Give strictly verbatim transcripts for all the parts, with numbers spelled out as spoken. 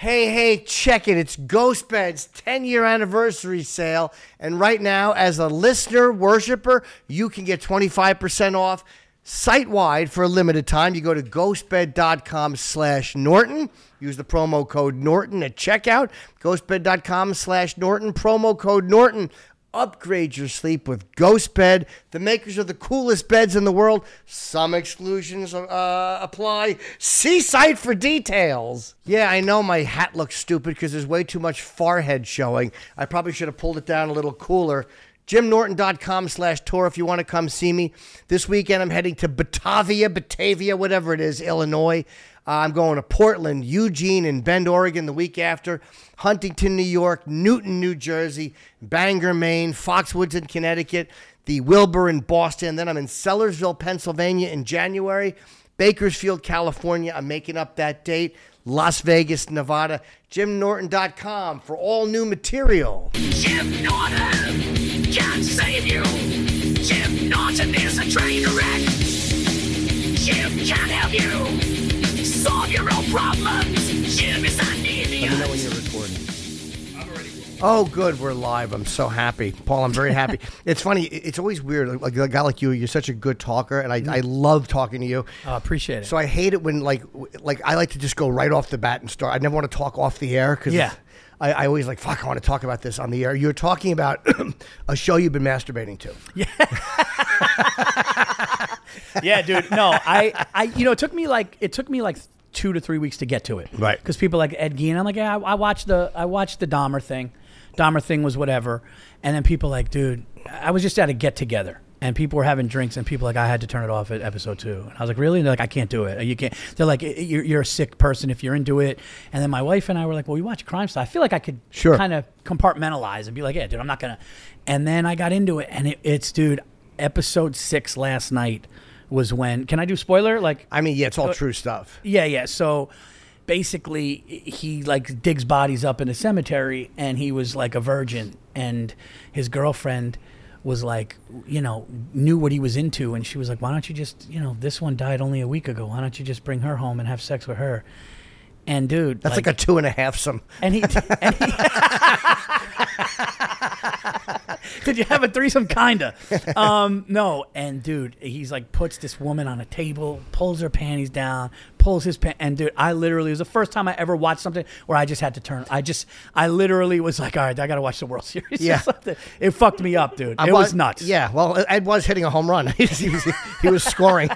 Hey, hey, check it. It's GhostBed's ten-year anniversary sale. And right now, as a listener worshiper, you can get twenty-five percent off site-wide for a limited time. You go to ghostbed.com slash Norton. Use the promo code Norton at checkout. Ghostbed.com slash Norton. Promo code Norton. Upgrade your sleep with GhostBed, the makers of the coolest beds in the world. Some exclusions uh, apply. See site for details. Yeah, I know my hat looks stupid because there's way too much forehead showing. I probably should have pulled it down a little cooler. JimNorton.com slash tour if you want to come see me. This weekend I'm heading to Batavia, Batavia, whatever it is, Illinois. Uh, I'm going to Portland, Eugene, and Bend, Oregon the week after. Huntington, New York, Newton, New Jersey, Bangor, Maine, Foxwoods in Connecticut, the Wilbur in Boston. Then I'm in Sellersville, Pennsylvania in January. Bakersfield, California. I'm making up that date. Las Vegas, Nevada. Jim Norton dot com for all new material. Jim Norton can't save you. Jim Norton is a train wreck. Jim can't help you. Solve your own problems. Jim is an idiot. Let me know when you're recording. I'm already recording. Oh, good. We're live. I'm so happy. Paul, I'm very happy. It's funny. It's always weird. Like a guy like you, you're such a good talker, and I, mm. I love talking to you. I oh, appreciate it. So I hate it when, like, like I like to just go right off the bat and start. I never want to talk off the air because yeah. I, I always like, fuck, I want to talk about this on the air. You're talking about a show you've been masturbating to. Yeah. Yeah, dude. No, I, I, you know, it took me like, it took me like two to three weeks to get to it. Right. Because people like Ed Gein, I'm like, yeah, I, I watched the, I watched the Dahmer thing. Dahmer thing was whatever. And then people like, dude, I was just at a get together and people were having drinks and people like, I had to turn it off at episode two. And I was like, really? And they're like, I can't do it. You can't. They're like, you're, you're a sick person if you're into it. And then my wife and I were like, well, we watch Crime Style. I feel like I could sure. kind of compartmentalize and be like, yeah, dude, I'm not going to. And then I got into it and it, it's, dude, episode six last night was when, can I do spoiler? Like, I mean, yeah, it's all uh, true stuff. Yeah, yeah. So basically he like digs bodies up in a cemetery and he was like a virgin and his girlfriend was like, you know, knew what he was into. And she was like, why don't you just, you know, this one died only a week ago. Why don't you just bring her home and have sex with her? And dude, that's like, like a two and a half some. And he, and he did you have a threesome? Kinda. Um, no. And dude, he's like puts this woman on a table, pulls her panties down, pulls his pants. And dude, I literally, it was the first time I ever watched something where I just had to turn. I just, I literally was like, all right, I got to watch the World Series. Yeah. Or something. It fucked me up, dude. I it was, was nuts. Yeah. Well, Ed was hitting a home run. he, was, he was scoring.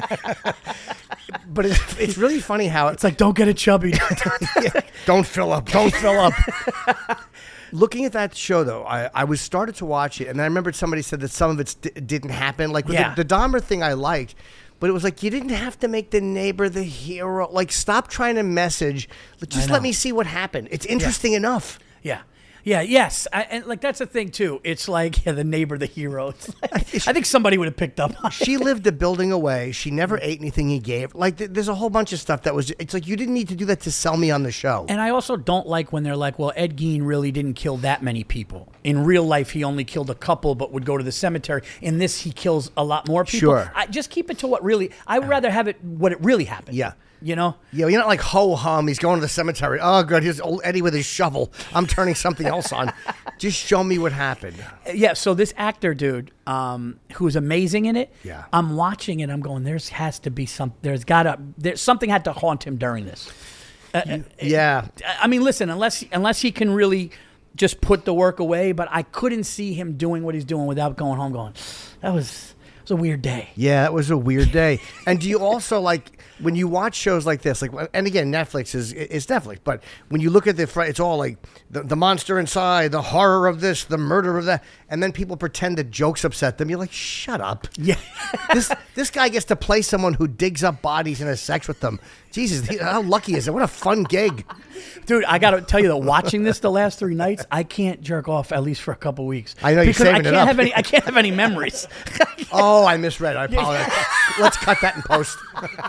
But it's, it's really funny how it's like, don't get it chubby. Yeah. Don't fill up. Don't fill up. Looking at that show, though, I, I was started to watch it, and I remembered somebody said that some of it d- didn't happen. Like with yeah. the, the Dahmer thing I liked, but it was like you didn't have to make the neighbor the hero. Like, stop trying to message. Just let me see what happened. It's interesting yeah. enough. Yeah. Yeah, yes. I, and like that's the thing too. It's like yeah, the neighbor, the hero. It's like, I think somebody would have picked up on it. She lived a building away. She never ate anything he gave. Like th- there's a whole bunch of stuff that was it's like you didn't need to do that to sell me on the show. And I also don't like when they're like, well, Ed Gein really didn't kill that many people. In real life he only killed a couple but would go to the cemetery. In this he kills a lot more people. Sure. I, just keep it to what really I would rather have it what it really happened. Yeah. You know? Yeah, you're not like ho-hum. He's going to the cemetery. Oh, good. Here's old Eddie with his shovel. I'm turning something else on. Just show me what happened. Yeah, so this actor, dude, um, who's amazing in it, yeah. I'm watching it. I'm going, there's has to be some, there's got to, there's something had to haunt him during this. Uh, yeah. I mean, listen, unless unless he can really just put the work away, but I couldn't see him doing what he's doing without going home going, that was, it was a weird day. Yeah, it was a weird day. And do you also like, when you watch shows like this, like, and again, Netflix is is Netflix, but when you look at the, it's all like the, the monster inside, the horror of this, the murder of that, and then people pretend that jokes upset them. You're like, shut up. Yeah. this this guy gets to play someone who digs up bodies and has sex with them. Jesus, how lucky is it? What a fun gig. Dude, I got to tell you that watching this the last three nights, I can't jerk off at least for a couple weeks. I know you're because saving I can't it up. Have any, I can't have any memories. Oh, I misread. I apologize. Let's cut that in post.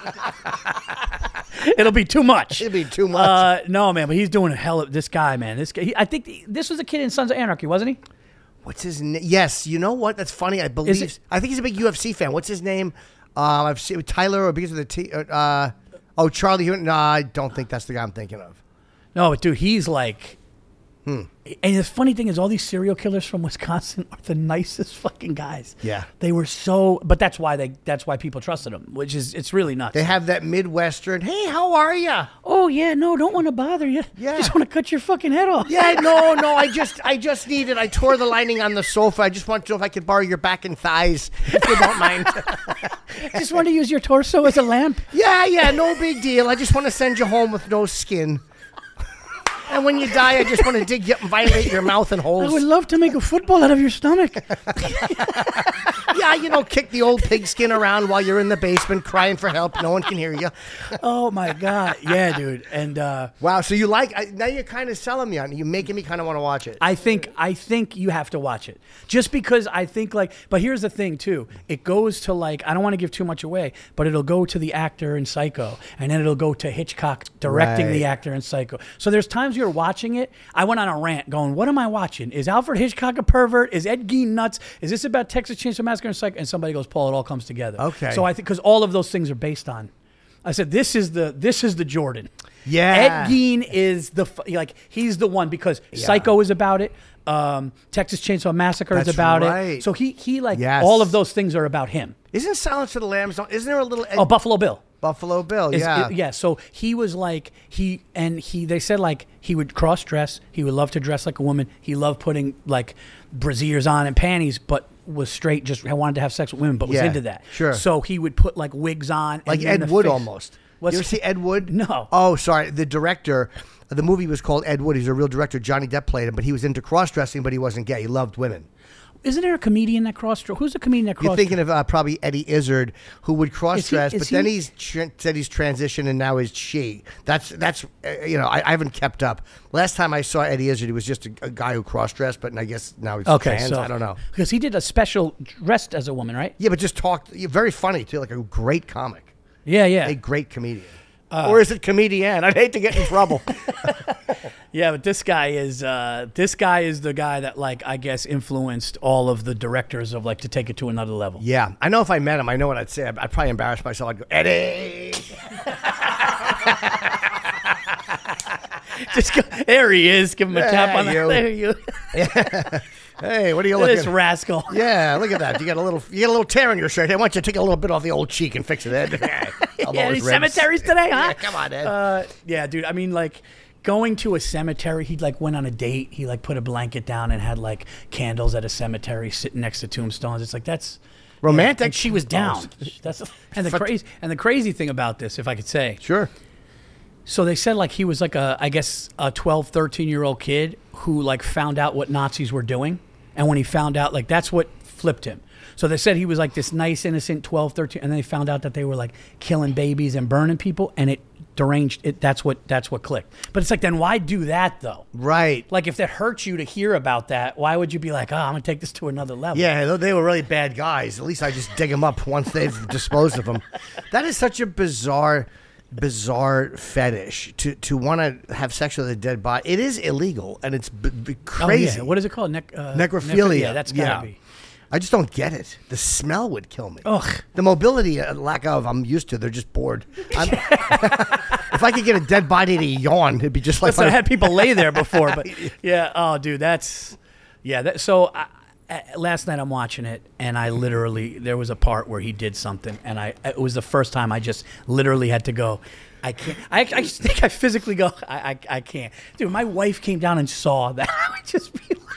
It'll be too much. It'll be too much. Uh, no, man, but he's doing a hell of this guy, man. This guy, he, I think the, this was a kid in Sons of Anarchy, wasn't he? What's his name? Yes, you know what? That's funny. I believe. it- I think he's a big U F C fan. What's his name? Um, I've seen Tyler or because of the T. Uh, oh, Charlie. Hunt- no, I don't think that's the guy I'm thinking of. No, but dude, he's like. Hmm. And the funny thing is, all these serial killers from Wisconsin are the nicest fucking guys. Yeah. They were so, but that's why they, that's why people trusted them, which is, it's really nuts. They have that Midwestern, hey, how are you? Oh yeah, no, don't want to bother you. Yeah. Just want to cut your fucking head off. Yeah, no, no, I just, I just needed, I tore the lining on the sofa. I just want to know if I could borrow your back and thighs, if you don't mind. Just want to use your torso as a lamp. Yeah, yeah, no big deal. I just want to send you home with no skin. And when you die, I just want to dig you up and violate your mouth and I holes. would love to make a football out of your stomach. Yeah, you know, kick the old pigskin around while you're in the basement crying for help. No one can hear you. Oh my god, yeah, dude. And uh, Wow, so you like, I, now you're kind of selling me on it. You're making me kind of want to watch it. I think I think you have to watch it just because I think like. But here's the thing too. It goes to like I don't want to give too much away, but it'll go to the actor in Psycho, and then it'll go to Hitchcock directing Right. the actor in Psycho. So there's times you're watching it. I went on a rant going, "What am I watching? Is Alfred Hitchcock a pervert? Is Ed Gein nuts? Is this about Texas Chainsaw Massacre and Psycho?" And somebody goes, "Paul, it all comes together." Okay. So I think because all of those things are based on. I said, "This is the this is the Jordan." Yeah. Ed Gein is the f- like he's the one because Psycho is about it. Um, Texas Chainsaw Massacre That's is about right. it. So he he like Yes. all of those things are about him. Isn't Silence of the Lambs, isn't there a little Ed, Oh, Buffalo Bill. Buffalo Bill? Is- Yeah. it- yeah. So he was like he and he. They said like he would cross dress. He would love to dress like a woman. He loved putting like brassieres on and panties, but was straight. Just wanted to have sex with women, but was Yeah, into that. sure. So he would put like wigs on, Like and then Ed the Wood face- almost. What's- You ever see Ed Wood? No. Oh, sorry. The director, the movie was called Ed Wood. He's a real director. Johnny Depp played him, but he was into cross-dressing, but he wasn't gay. He loved women. Isn't there a comedian that cross? Who's a comedian that cross? You're thinking of uh, probably Eddie Izzard, who would cross-dress, is but then he- he's tr- said he's transitioned and now is she. That's that's uh, you know I, I haven't kept up. Last time I saw Eddie Izzard, he was just a, a guy who cross-dressed, but I guess now he's Okay, trans. so I don't know. because he did a special dressed as a woman, right? Yeah, but just talked. Very funny too, like a great comic, Yeah, yeah, a great comedian. Uh, or is it comedian? I'd hate to get in trouble. yeah. But this guy is uh, this guy is the guy that like I guess influenced all of the directors of like to take it to another level. Yeah, I know if I met him, I know what I'd say. I'd, I'd probably embarrass myself. I'd go, Eddie. Just go, there he is. Give him a tap on the. you. There you. Hey, what are you Look at looking? this rascal. Yeah, look at that. You got a little, you got a little tear in your shirt. Hey, why don't you take a little bit off the old cheek and fix it, Ed? Elbow Yeah, his these ribs. cemeteries today, huh? Yeah, come on, Ed. Uh, yeah, dude. I mean, like going to a cemetery. He like went on a date. He like put a blanket down and had like candles at a cemetery, sitting next to tombstones. It's like that's Romantic. And she was down. That's and the crazy and the crazy thing about this, if I could say. Sure. So they said like he was like a I guess a twelve, thirteen year old kid who like found out what Nazis were doing, and when he found out, like that's what flipped him. So they said he was like this nice innocent twelve, thirteen, and then they found out that they were like killing babies and burning people, and it deranged it. That's what that's what clicked. But it's like, then why do that though? Right. Like if that hurts you to hear about that, why would you be like, oh, I'm gonna take this to another level? Yeah, they- they were really bad guys. At least I just dig them up once they've disposed of them. That is such a bizarre, bizarre fetish to to want to have sex with a dead body. It is illegal and it's b- b- Oh, crazy. yeah. What is it called? Nec- uh, Necrophilia. Yeah, that's gotta Yeah. be. I just don't get it. The smell would kill me. Ugh. The mobility, uh, lack of, I'm used to. They're just bored. I'm, if I could get a dead body to yawn, it'd be just like Listen, I my- had people lay there before, but yeah. Oh, dude, that's yeah. That, so I, I, last night I'm watching it, and I literally there was a part where he did something, and I it was the first time I just literally had to go. I can't. I, I just think I physically go. I, I I can't, dude. My wife came down and saw that. I would just be like,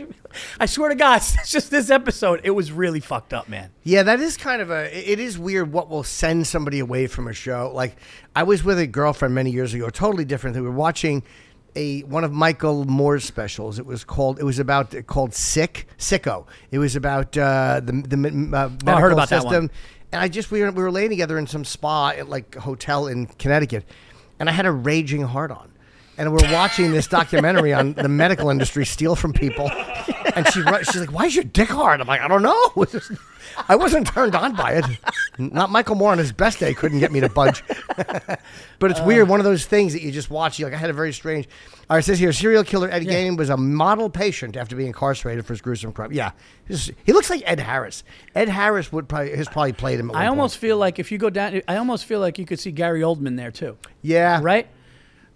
I swear to God, it's just this episode. It was really fucked up, man. Yeah, that is kind of a. It is weird what will send somebody away from a show. Like I was with a girlfriend many years ago, totally different. We were watching a one of Michael Moore's specials. It was called. It was about called Sick Sicko. It was about uh, the the uh, medical Oh, I heard about that system. one. And I just we were we were laying together in some spa at like a hotel in Connecticut, and I had a raging heart on. And we're watching this documentary on the medical industry steal from people. And she she's like, "Why is your dick hard?" I'm like, "I don't know." I wasn't turned on by it. Not Michael Moore on his best day couldn't get me to budge. But it's weird. One of those things that you just watch. You like, I had a very strange. All right, it says here, serial killer Ed Yeah. Gein was a model patient after being incarcerated for his gruesome crime. Yeah, He's- he looks like Ed Harris. Ed Harris would probably has probably played him. At one I almost point. feel like if you go down, I almost feel like you could see Gary Oldman there too. Yeah, Right?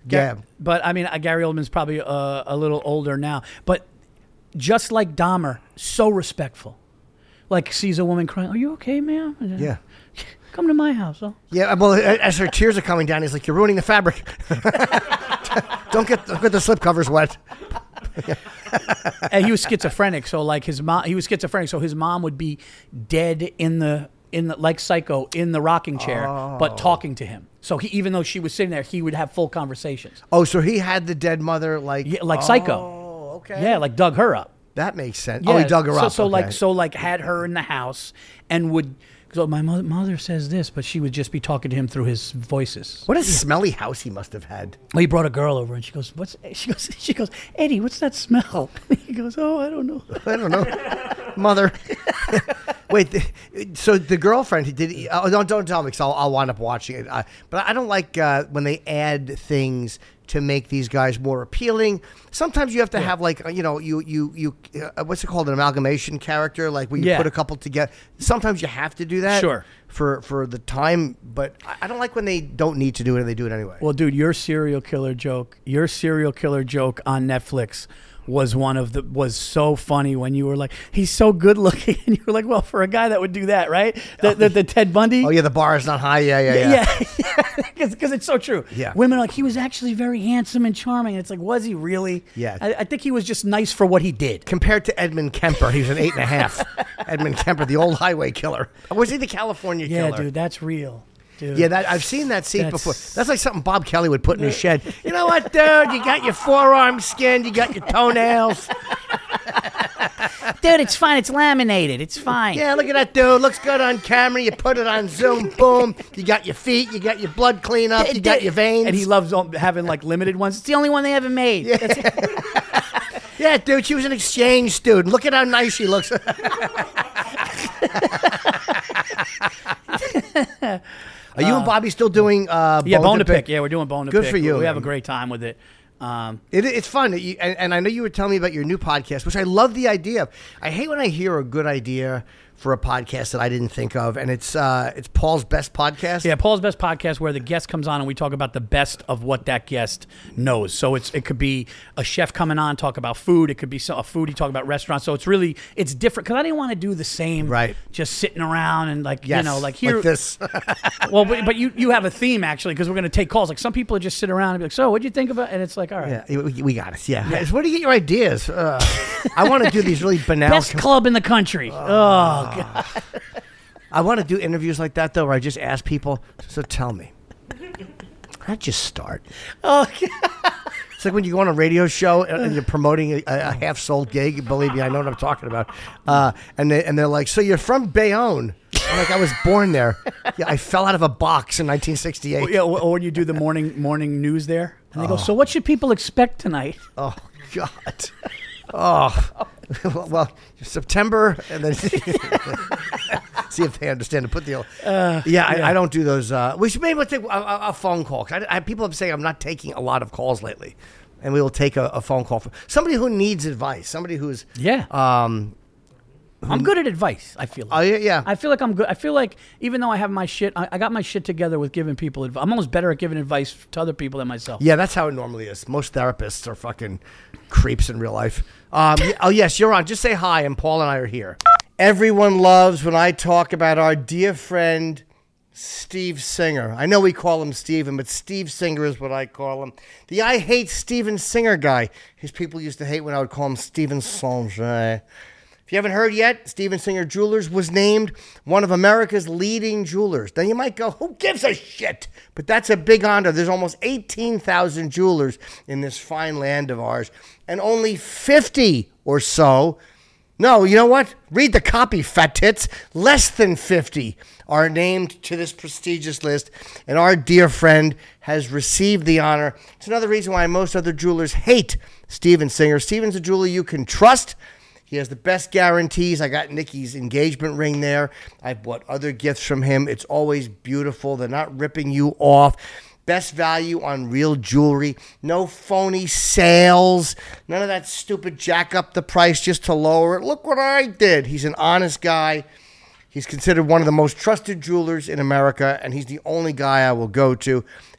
Yeah. But I mean, uh, Gary Oldman's probably uh, a little older now. But just like Dahmer, so respectful. Like sees a woman crying. Are you okay, ma'am? Yeah. Come to my house. Oh. Yeah, well, as her tears are coming down, he's like, "You're ruining the fabric. don't get don't get the slip covers wet." And he was schizophrenic, so like his mom, he was schizophrenic, so his mom would be dead in the in the like Psycho in the rocking chair, Oh. but talking to him. So he, even though she was sitting there, he would have full conversations. Oh, so he had the dead mother like Yeah, like Psycho. Oh, okay. Yeah, like dug her up. That makes sense. Yeah, Oh, he dug her so, up. So okay. like so like had her in the house and would. So my mother, mother says this, but she would just be talking to him through his voices. What a smelly house he must have had. Well, he brought a girl over, and she goes, "What's?" She goes, "She goes, Eddie, what's that smell?" He goes, "Oh, I don't know." I don't know, mother. Wait, the, so the girlfriend did? He, oh, don't don't tell me because I'll, I'll wind up watching it. Uh, but I don't like uh, when they add things to make these guys more appealing. Sometimes you have to have like uh, you know you you you uh, what's it called, an amalgamation character, like where you Yeah. put a couple together. Sometimes you have to do that. Sure. For for the time, but I- I don't like when they don't need to do it and they do it anyway. Well, dude, your serial killer joke, your serial killer joke on Netflix was one of the was so funny when you were like, he's so good looking, and you were like, well, for a guy that would do that, right? The the, the Ted Bundy. Oh yeah, the bar is not high. Yeah, yeah, yeah. Yeah, because it's so true. Yeah. Women are like, he was actually very handsome and charming. And it's like, was he really? Yeah. I, I think he was just nice for what he did. Compared to Edmund Kemper, he was an eight and a half. Edmund Kemper, the old highway killer. Or was he the California Yeah, killer? dude, that's real. Dude. Yeah, that I've seen that scene That's- before. That's like something Bob Kelly would put in his shed. You know what, dude? You got your forearm skinned. You got your toenails. Dude, it's fine. It's laminated. It's fine. Yeah, look at that, dude. Looks good on camera. You put it on Zoom. Boom. You got your feet. You got your blood cleanup. You got your veins. And he loves um, having like limited ones. It's the only one they ever made. Yeah. Yeah, dude. She was an exchange student. Look at how nice she looks. Are you and Bobby still doing uh, Yeah, Bone bone to to pick. Pick? Yeah, we're doing bone to Good pick. for you, We have a man. great time with it. Um, It, it's fun, You- and, and I know you were telling me about your new podcast, which I love the idea of. I hate when I hear a good idea for a podcast that I didn't think of, and it's uh, it's Paul's Best Podcast. yeah, Paul's Best Podcast, where the guest comes on and we talk about the best of what that guest knows. So it's it could be a chef coming on, talk about food. It could be so- a foodie, talk about restaurants. So it's really, it's different, because I didn't want to do the same, Right. just sitting around and like, Yes, you know, like here. like this. Well, but, but you, you have a theme, actually, because we're going to take calls. Like some people just sit around and be like, so what'd you think about it? And it's like, all right. Yeah, we, we got it. Yeah. Where do you get your ideas? Uh, I want to do these really banal. Best club in the country. Oh, God. I want to do interviews like that, though, where I just ask people, so tell me, how'd you start? Oh, It's like when you go on a radio show and you're promoting a, a half-sold gig. Believe me, I know what I'm talking about. Uh, and, they, and they're like, so you're from Bayonne. I'm like, I was born there. Yeah, I fell out of a box in nineteen sixty-eight. yeah, or, or you do the morning morning news there, and they go, so what should people expect tonight? Oh, God. Oh, well, September, and then see if they understand to put the. Uh, yeah, I, I don't do those. Uh, we should maybe take a, a, a phone call. 'Cause I, I, people have saying I'm not taking a lot of calls lately, and we will take a, a phone call from somebody who needs advice. Somebody who's Yeah. Um. I'm good at advice, I feel like. Oh yeah, yeah. I feel like I'm good. I feel like even though I have my shit, I, I got my shit together with giving people advice. I'm almost better at giving advice to other people than myself. Yeah, that's how it normally is. Most therapists are fucking creeps in real life. Um, y- oh, yes, you're on. Just say hi, and Paul and I are here. Everyone loves when I talk about our dear friend, Steve Singer. I know we call him Steven, but Steve Singer is what I call him. The I Hate Steven Singer guy. His people used to hate when I would call him Steven Sanger. If you haven't heard yet, Steven Singer Jewelers was named one of America's leading jewelers. Then you might go, who gives a shit? But that's a big honor. There's almost eighteen thousand jewelers in this fine land of ours, and only fifty or so, no, you know what? Read the copy, fat tits. Less than fifty are named to this prestigious list, and our dear friend has received the honor. It's another reason why most other jewelers hate Steven Singer. Steven's a jeweler you can trust. He has the best guarantees. I got Nikki's engagement ring there. I bought other gifts from him. It's always beautiful. They're not ripping you off. Best value on real jewelry. No phony sales. None of that stupid jack up the price just to lower it. Look what I did. He's an honest guy. He's considered one of the most trusted jewelers in America, and he's the only guy I will go to.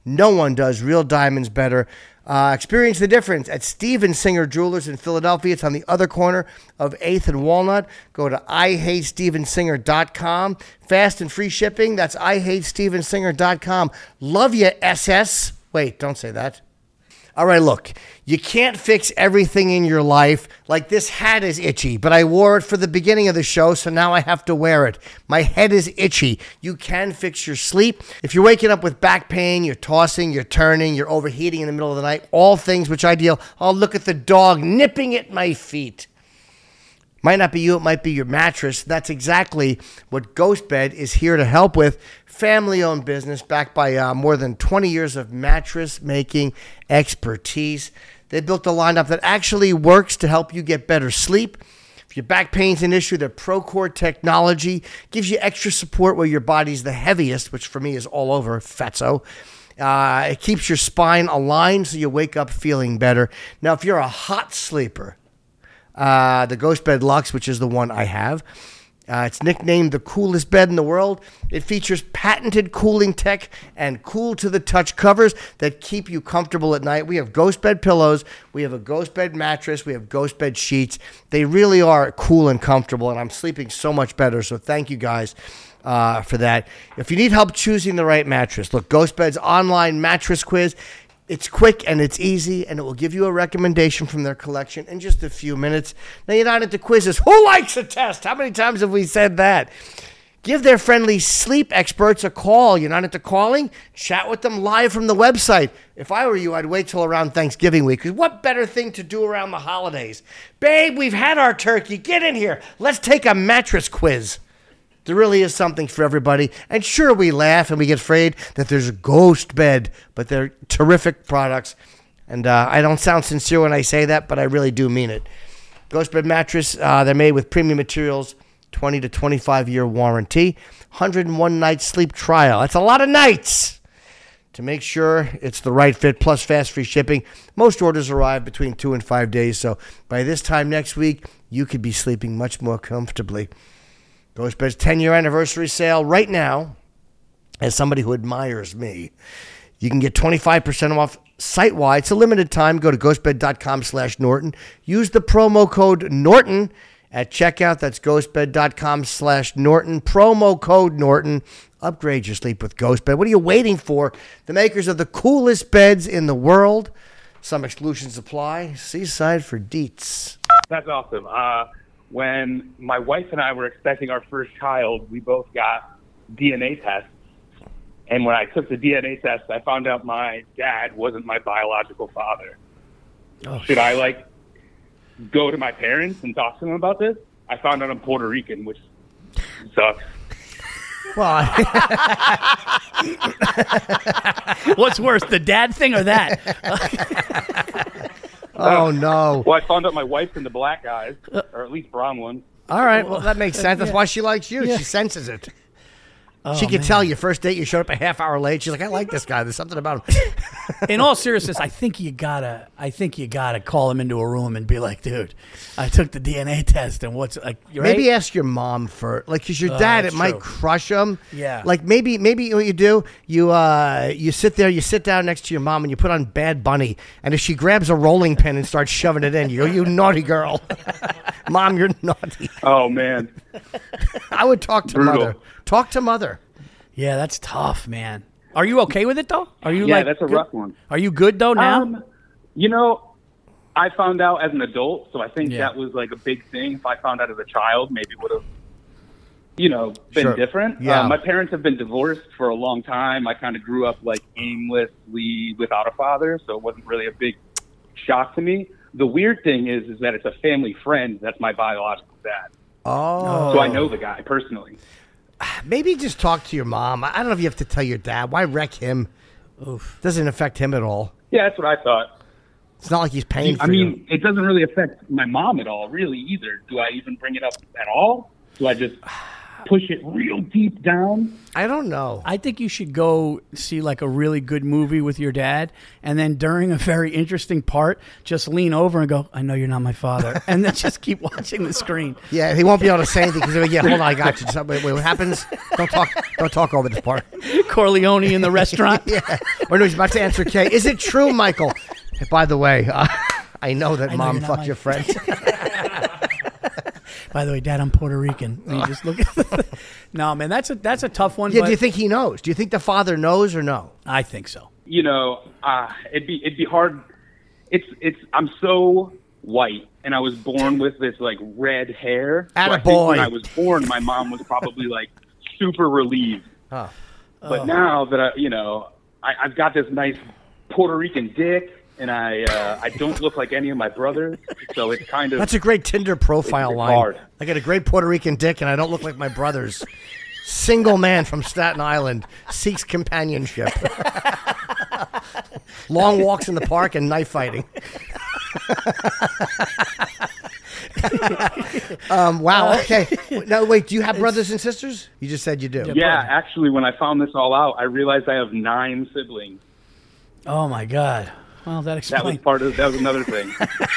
No one does real diamonds better. Uh, experience the difference at Steven Singer Jewelers in Philadelphia. It's on the other corner of eighth and Walnut. Go to I hate steven singer dot com. Fast and free shipping. That's I hate steven singer dot com. Love you, S S. Wait, don't say that. All right, look, you can't fix everything in your life. Like this hat is itchy, but I wore it for the beginning of the show, so now I have to wear it. My head is itchy. You can fix your sleep. If you're waking up with back pain, you're tossing, you're turning, you're overheating in the middle of the night, all things which I deal. Oh, look at the dog nipping at my feet. Might not be you, it might be your mattress. That's exactly what GhostBed is here to help with. Family-owned business backed by uh, more than twenty years of mattress-making expertise. They built a lineup that actually works to help you get better sleep. If your back pain's an issue, their ProCore technology gives you extra support where your body's the heaviest, which for me is all over, fatso. Uh, it keeps your spine aligned so you wake up feeling better. Now, if you're a hot sleeper, Uh, the GhostBed Luxe, which is the one I have. Uh, it's nicknamed the coolest bed in the world. It features patented cooling tech and cool-to-the-touch covers that keep you comfortable at night. We have GhostBed pillows. We have a GhostBed mattress. We have GhostBed sheets. They really are cool and comfortable, and I'm sleeping so much better, so thank you guys uh, for that. If you need help choosing the right mattress, look, GhostBed's online mattress quiz. It's quick and it's easy, and it will give you a recommendation from their collection in just a few minutes. Now, you're not into quizzes. Who likes a test? How many times have we said that? Give their friendly sleep experts a call. You're not into calling? Chat with them live from the website. If I were you, I'd wait till around Thanksgiving week, because what better thing to do around the holidays? Babe, we've had our turkey. Get in here. Let's take a mattress quiz. There really is something for everybody. And sure, we laugh and we get afraid that there's a GhostBed, but they're terrific products. And uh, I don't sound sincere when I say that, but I really do mean it. GhostBed mattress, uh, they're made with premium materials, twenty to twenty-five year warranty, one hundred one night sleep trial. That's a lot of nights to make sure it's the right fit, plus fast free shipping. Most orders arrive between two and five days, so by this time next week, you could be sleeping much more comfortably. GhostBed's ten year anniversary sale right now. As somebody who admires me, you can get twenty-five percent off site-wide. It's a limited time. Go to ghostbed.com slash Norton. Use the promo code Norton at checkout. That's ghostbed.com slash Norton. Promo code Norton. Upgrade your sleep with GhostBed. What are you waiting for? The makers of the coolest beds in the world. Some exclusions apply. Seaside for deets. That's awesome. Uh, when my wife and I were expecting our first child, we both got D N A tests. And when I took the D N A test, I found out my dad wasn't my biological father. Oh, Should I, like, go to my parents and talk to them about this? I found out I'm Puerto Rican, which sucks. Well, what's worse, the dad thing or that? Oh, no. Well, I found out my wife's into black guys, or at least brown ones. All right, well, that makes sense. That's Yeah. why she likes you. Yeah. She senses it. Oh, she could man. tell you first date you showed up a half hour late. She's like, I like this guy. There's something about him. In all seriousness, I think you gotta. I think you gotta call him into a room and be like, "Dude, I took the D N A test, and what's like?" Right? Maybe ask your mom for, like, because your dad, it that's might true. crush him. Yeah. Like maybe, maybe what you do, you uh, you sit there, you sit down next to your mom, and you put on Bad Bunny, and if she grabs a rolling pin and starts shoving it in, you go, "You naughty girl, mom, you're naughty." Oh, man. I would talk to Brutal. mother. Talk to mother. Yeah, that's tough, man. Are you okay with it though? Are you Yeah, like? that's a good- rough one. Are you good though now? Um, you know, I found out as an adult, so I think Yeah. that was like a big thing. If I found out as a child, maybe it would have, you know, been Sure. different. Yeah. Uh, my parents have been divorced for a long time. I kind of grew up like aimlessly without a father, so it wasn't really a big shock to me. The weird thing is, is that it's a family friend that's my biological dad. Oh. So I know the guy personally. Maybe just talk to your mom. I don't know if you have to tell your dad. Why wreck him? Oof. Doesn't affect him at all. Yeah, that's what I thought. It's not like he's paying for I you. mean, it doesn't really affect my mom at all, really, either. Do I even bring it up at all? Do I just push it real deep down? I don't know. I think you should go see like a really good movie with your dad, and then during a very interesting part, just lean over and go, "I know you're not my father," and then just keep watching the screen. Yeah, he won't be able to say anything because he'll be, yeah, hold on, I got you. Just, wait, wait, what happens? Don't talk. Don't talk over this part. Corleone in the restaurant. Yeah. Or no, he's about to answer Kay. Is it true, Michael? Hey, by the way, uh, I know that I know mom you're not fucked my- your friend. By the way, Dad, I'm Puerto Rican. And you just look at the, no, man, that's a that's a tough one. Yeah, but do you think he knows? Do you think the father knows or no? I think so. You know, uh, it'd be it'd be hard. It's it's. I'm so white, and I was born with this like red hair. So I think Attaboy. when I was born, my mom was probably like super relieved. Oh. But now that I, you know, I, I've got this nice Puerto Rican dick, and I uh, I don't look like any of my brothers, so it's kind of That's a great Tinder profile It's line. hard. I got a great Puerto Rican dick, and I don't look like my brothers. Single man from Staten Island seeks companionship. Long walks in the park and knife fighting. um, wow. Okay. Now, wait. Do you have brothers and sisters? You just said you do. Yeah, actually, when I found this all out, I realized I have nine siblings. Oh my God. Well, that That was explains. part of that was another thing.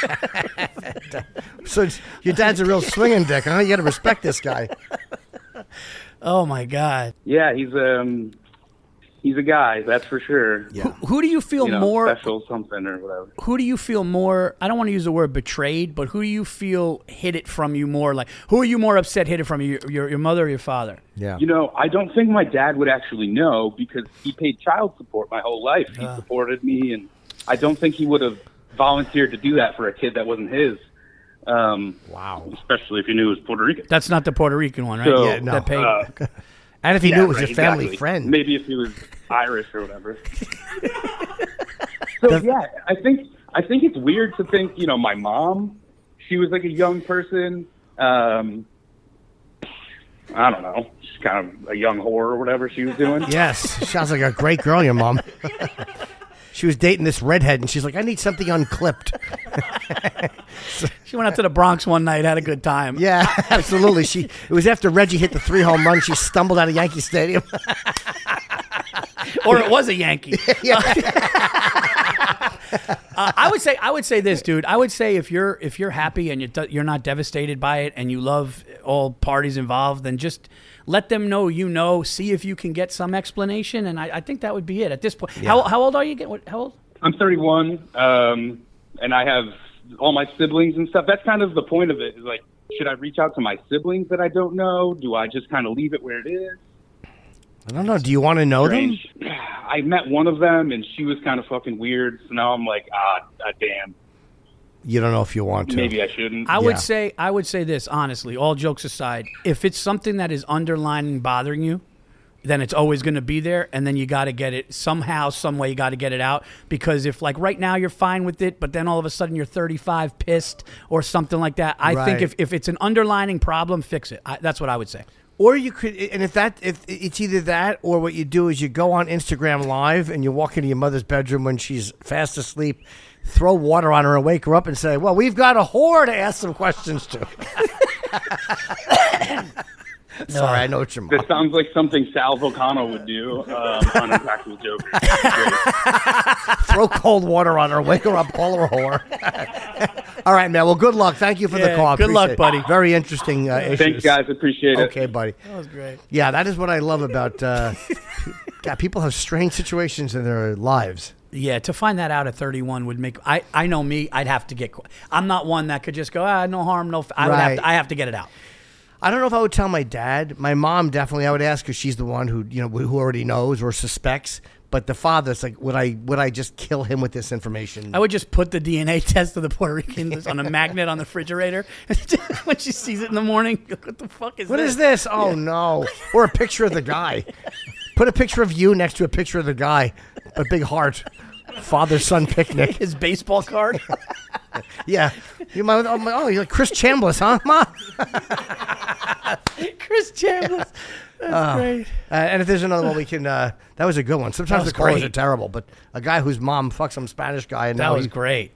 So your dad's a real swinging dick. Huh? You got to respect this guy. Oh my God. Yeah, he's um he's a guy, that's for sure. Yeah. Who do you feel You know, more? special something or whatever. Who do you feel more? I don't want to use the word betrayed, but who do you feel hid it from you more? Like, who are you more upset hid it from you? Your, your, your mother or your father? Yeah. You know, I don't think my dad would actually know because he paid child support my whole life. He supported me, and I don't think he would have volunteered to do that for a kid that wasn't his. Um, Wow. Especially if you knew it was Puerto Rican. That's not the Puerto Rican one, right? So, Yeah, no. That paid. uh, And if he yeah, knew it was right, your family exactly. friend. Maybe if he was Irish or whatever. So yeah, I think I think it's weird to think, you know, my mom, she was like a young person. Um, I don't know, she's kind of a young whore or whatever she was doing. Yes. Sounds like a great girl, your mom. She was dating this redhead, and she's like, I need something unclipped. She went out to the Bronx one night, had a good time. Yeah, absolutely. She It was after Reggie hit the three home run. She stumbled out of Yankee Stadium. Or it was a Yankee. Uh, I would say I would say this, dude. I would say if you're if you're happy and you're you're not devastated by it and you love all parties involved, then just let them know you know. See if you can get some explanation, and I, I think that would be it at this point. How how old are you? Get what? How old? I'm thirty-one, um, and I have all my siblings and stuff. That's kind of the point of it. Is like, should I reach out to my siblings that I don't know? Do I just kind of leave it where it is? I don't know. Do you want to know them? Strange. I met one of them, and she was kind of fucking weird. So now I'm like, ah, ah damn. You don't know if you want to. Maybe I shouldn't. I Yeah. would say I would say this honestly. All jokes aside, if it's something that is underlining bothering you, then it's always going to be there, and then you got to get it somehow, some way. You got to get it out because if like right now you're fine with it, but then all of a sudden you're thirty-five pissed or something like that. I Right. think if, if it's an underlining problem, fix it. I, that's what I would say. Or you could, and if that, if it's either that, or what you do is you go on Instagram Live and you walk into your mother's bedroom when she's fast asleep, throw water on her and wake her up and say, "Well, we've got a whore to ask some questions to." Sorry, I know it's your mom. This sounds like something Sal Volcano would do um, on Impractical Jokers. Great. Throw cold water on her, wake her up, call her a whore. All right, man. Well, good luck. Thank you for the Yeah, call. good luck, Appreciate it. buddy. Very interesting uh, issues. Thanks, guys. Appreciate it. Okay, buddy. That was great. Yeah, that is what I love about. Uh, God, people have strange situations in their lives. Yeah, to find that out at thirty-one would make I, I know me. I'd have to get. I'm not one that could just go. Ah, no harm, no. F-. I would have Right. to. I have to get it out. I don't know if I would tell my dad. My mom definitely. I would ask her. She's the one who you know who already knows or suspects. But the father, it's like, would I would I just kill him with this information? I would just put the D N A test of the Puerto Ricans on a magnet on the refrigerator. When she sees it in the morning, what the fuck is What this? is this? Oh no! Or a picture of the guy. Put a picture of you next to a picture of the guy. A big heart. Father son picnic. His baseball card? Yeah. You might. Oh, my, oh, you're like Chris Chambliss, huh, Ma? Chris Chambliss. That's great. Uh, and if there's another one, we can. Uh, that was a good one. Sometimes was the callers great. are terrible, but a guy whose mom fucked some Spanish guy, and That now was he, great.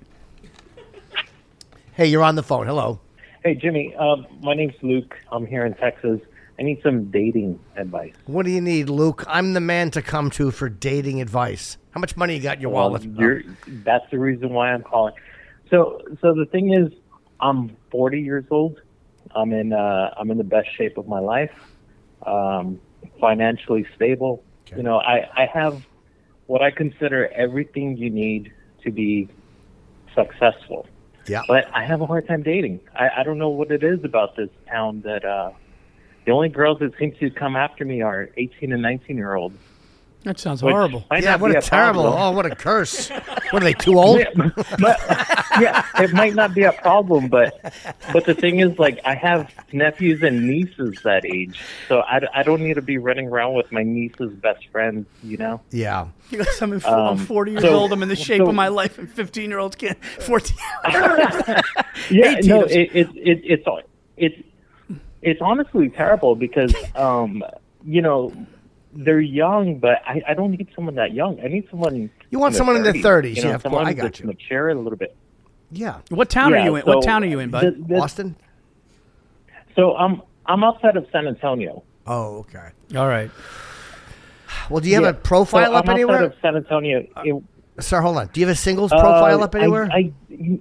Hey, you're on the phone. Hello. Hey, Jimmy. Um, my name's Luke. I'm here in Texas. I need some dating advice. What do you need, Luke? I'm the man to come to for dating advice. How much money you got in your Well, wallet? you're, that's the reason why I'm calling. So, so the thing is, I'm forty years old. I'm in, uh, I'm in the best shape of my life. Um, financially stable. Okay. You know, I, I have what I consider everything you need to be successful. Yeah. But I have a hard time dating. I, I don't know what it is about this town that uh, the only girls that seem to come after me are eighteen and nineteen year olds. That sounds which horrible. might Yeah, not what be a terrible. problem. Oh, what a curse. What are they, too old? Yeah, but, yeah, it might not be a problem, but but the thing is, like, I have nephews and nieces that age, so I, I don't need to be running around with my niece's best friends, you know? Yeah. Because I'm, in, Um, I'm forty years so- old. I'm in the shape so- of my life, and fifteen year olds can't. fourteen. Yeah, eighteen no, of- it, it, it, it's it's it's honestly terrible because, um, you know, they're young, but I, I don't need someone that young. I need someone. You want in someone in their thirties, You know, yeah, of course. someone I got that's you. mature a little bit. Yeah. What town Yeah, are you in? so what town are you in, bud? the- the- Boston? So I'm I'm outside of San Antonio. Oh, okay. All right. Well, do you have Yeah, a profile so up I'm anywhere? outside of San Antonio. It- Sir, hold on. Do you have a singles profile Uh, up anywhere? I, I,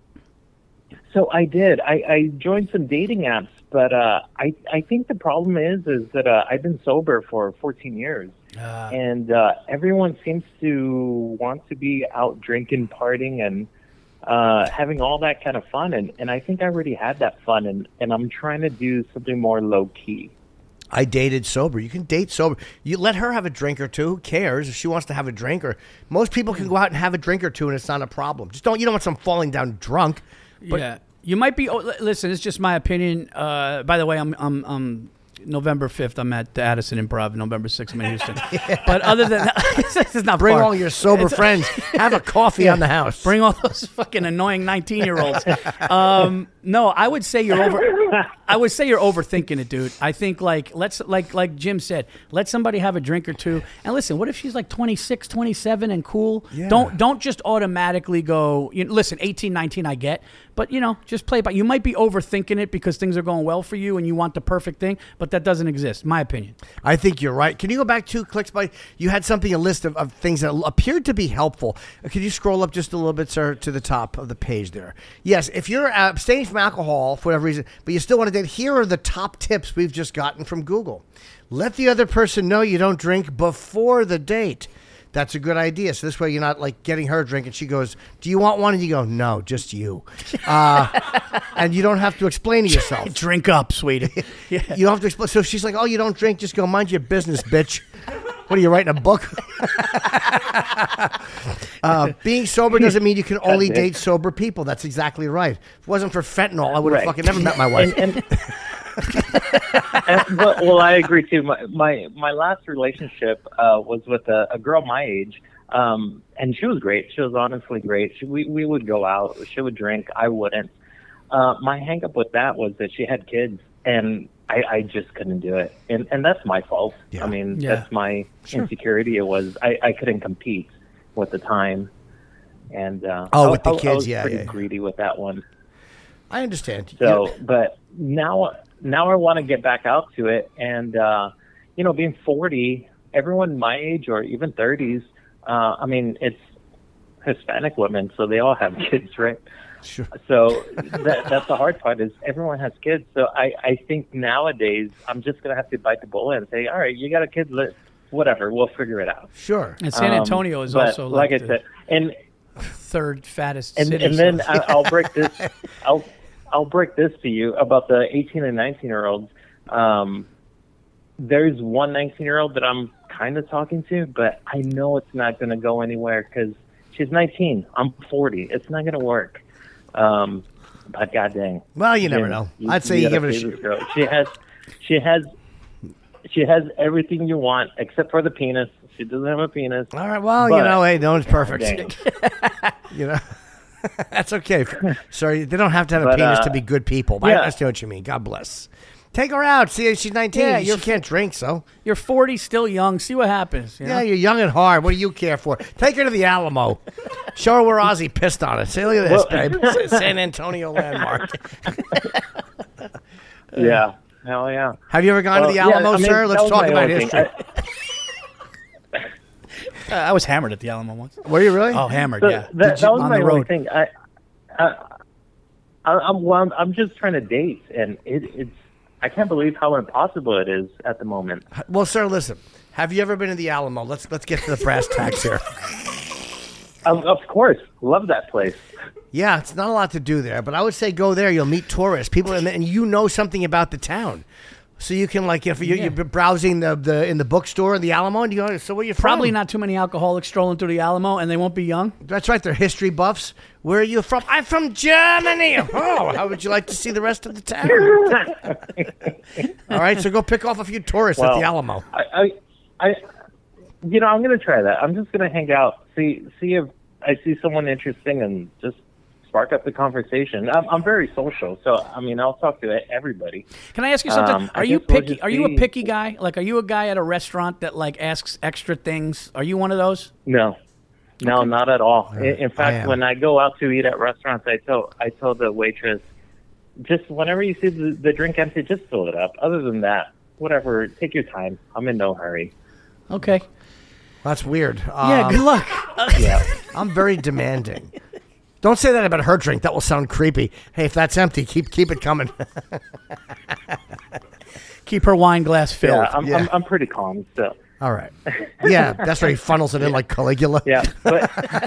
so I did. I, I joined some dating apps, but uh, I I think the problem is is that uh, I've been sober for fourteen years, Uh, and uh, everyone seems to want to be out drinking, partying, and uh, having all that kind of fun. And, and I think I already had that fun, and, and I'm trying to do something more low key. I dated sober. You can date sober. You let her have a drink or two. Who cares if she wants to have a drink? Or most people can go out and have a drink or two, and it's not a problem. Just don't. You don't want some falling down drunk. But yeah, you might be. Oh, li- listen, it's just my opinion. Uh, by the way, I'm I'm I'm November fifth. I'm at the Addison Improv. November sixth, I'm in Houston. But other than that, this is not bring far. all your sober It's- friends. Have a coffee on the house. Bring all those fucking annoying nineteen year olds. Um, no, I would say you're over. I would say you're overthinking it, dude. I think like let's like like Jim said, let somebody have a drink or two. And listen, what if she's like twenty-six, twenty-seven and cool? Yeah. Don't don't just automatically go. You know, listen, eighteen, nineteen, I get, but you know, just play it by. You might be overthinking it because things are going well for you and you want the perfect thing, but that doesn't exist. My opinion. I think you're right. Can you go back two clicks by? You had something, a list of, of things that appeared to be helpful. Uh, Could you scroll up just a little bit, sir, to the top of the page there? Yes, if you're abstaining from alcohol for whatever reason, but you still want to date, here are the top tips we've just gotten from Google. Let the other person know you don't drink before the date. That's a good idea. So this way you're not like getting her a drink and she goes, do you want one? And you go, no, just you. Uh, and you don't have to explain to yourself. Drink up, sweetie. You don't have to explain. So if she's like, oh, you don't drink, just go, mind your business, bitch. What are you, writing a book? uh, being sober doesn't mean you can only That's it. date sober people. That's exactly right. If it wasn't for fentanyl, I would have Right. fucking never met my wife. And, and, and, well, well, I agree too. My my, my last relationship uh, was with a, a girl my age, um, and she was great. She was honestly great. She, we we would go out. She would drink. I wouldn't. Uh, my hang up with that was that she had kids, and I, I just couldn't do it. And and that's my fault. Yeah. I mean, Yeah. that's my Sure. insecurity. It was I, I couldn't compete with the time. And uh, Oh, I- with the I- I kids, was yeah, pretty yeah. greedy with that one. I understand. So, Yeah. but now, now I want to get back out to it, and uh, you know, being forty, everyone my age or even thirties, uh, I mean, it's Hispanic women, so they all have kids, right? Sure. So that, that's the hard part is everyone has kids. So I, I think nowadays I'm just gonna have to bite the bullet and say, all right, you got a kid, let, whatever, we'll figure it out. Sure. And San Um, Antonio is but also like, like, I the said, and third fattest and, city. and so- then I, I'll break this. I'll I'll break this to you about the eighteen and nineteen year olds. Um, there's one nineteen year old that I'm kind of talking to, but I know it's not going to go anywhere because she's nineteen. I'm forty. It's not going to work. Um, but god dang. Well, you never Jim, know. I'd say you gotta give it a see shoot. this girl. She has, she has, she has everything you want except for the penis. She doesn't have a penis. All right. Well, you But- know, hey, no one's perfect. Dang. You know, that's okay. Sorry, they don't have to have a But, penis uh, to be good people. But I yeah. understand what you mean. God bless. Take her out. See, she's nineteen. Yeah, she you're- can't drink, so. You're forty, still young. See what happens. You know? Yeah, you're young and hard. What do you care for? Take her to the Alamo. Show her where Ozzy pissed on it. Say, look at this, Well- babe. San Antonio landmark. Yeah. Hell yeah. Have you ever gone Well, to the yeah, Alamo, I mean, sir? that Let's was talk my about only thing. history. I- Uh, I was hammered at the Alamo once. Were you really? Oh, hammered, So yeah. that, Did you- that was on my the only road. thing. I, I, I, I'm, well, I'm, I'm just trying to date, and it, it's. I can't believe how impossible it is at the moment. Well, sir, listen. Have you ever been to the Alamo? Let's let's get to the brass tacks here. Of, of course, love that place. Yeah, it's not a lot to do there, but I would say go there. You'll meet tourists, people, and, and you know something about the town, so you can like if you, Yeah. you're browsing the, the in the bookstore in the Alamo, and you go, so where you from? Probably not too many alcoholics strolling through the Alamo, and they won't be young. That's right. They're history buffs. Where are you from? I'm from Germany. Oh, how would you like to see the rest of the town? All right, so go pick off a few tourists at Well, the Alamo. I, I, I, you know, I'm going to try that. I'm just going to hang out, see, see if I see someone interesting, and just spark up the conversation. I'm, I'm very social, so I mean, I'll talk to everybody. Can I ask you something? Um, I are you guess we'll picky? just Are you a see- picky guy? Like, are you a guy at a restaurant that like asks extra things? Are you one of those? No, no, not at all. In, in I fact, am. when I go out to eat at restaurants, I tell I tell the waitress, just whenever you see the, the drink empty, just fill it up. Other than that, whatever, take your time. I'm in no hurry. Okay. That's weird. Yeah. Um, Good luck. Yeah. I'm very demanding. Don't say that about her drink. That will sound creepy. Hey, if that's empty, keep keep it coming. Keep her wine glass filled. Yeah, I'm, Yeah. I'm I'm pretty calm still. All right. Yeah, that's right. He funnels it in like Caligula. Yeah, but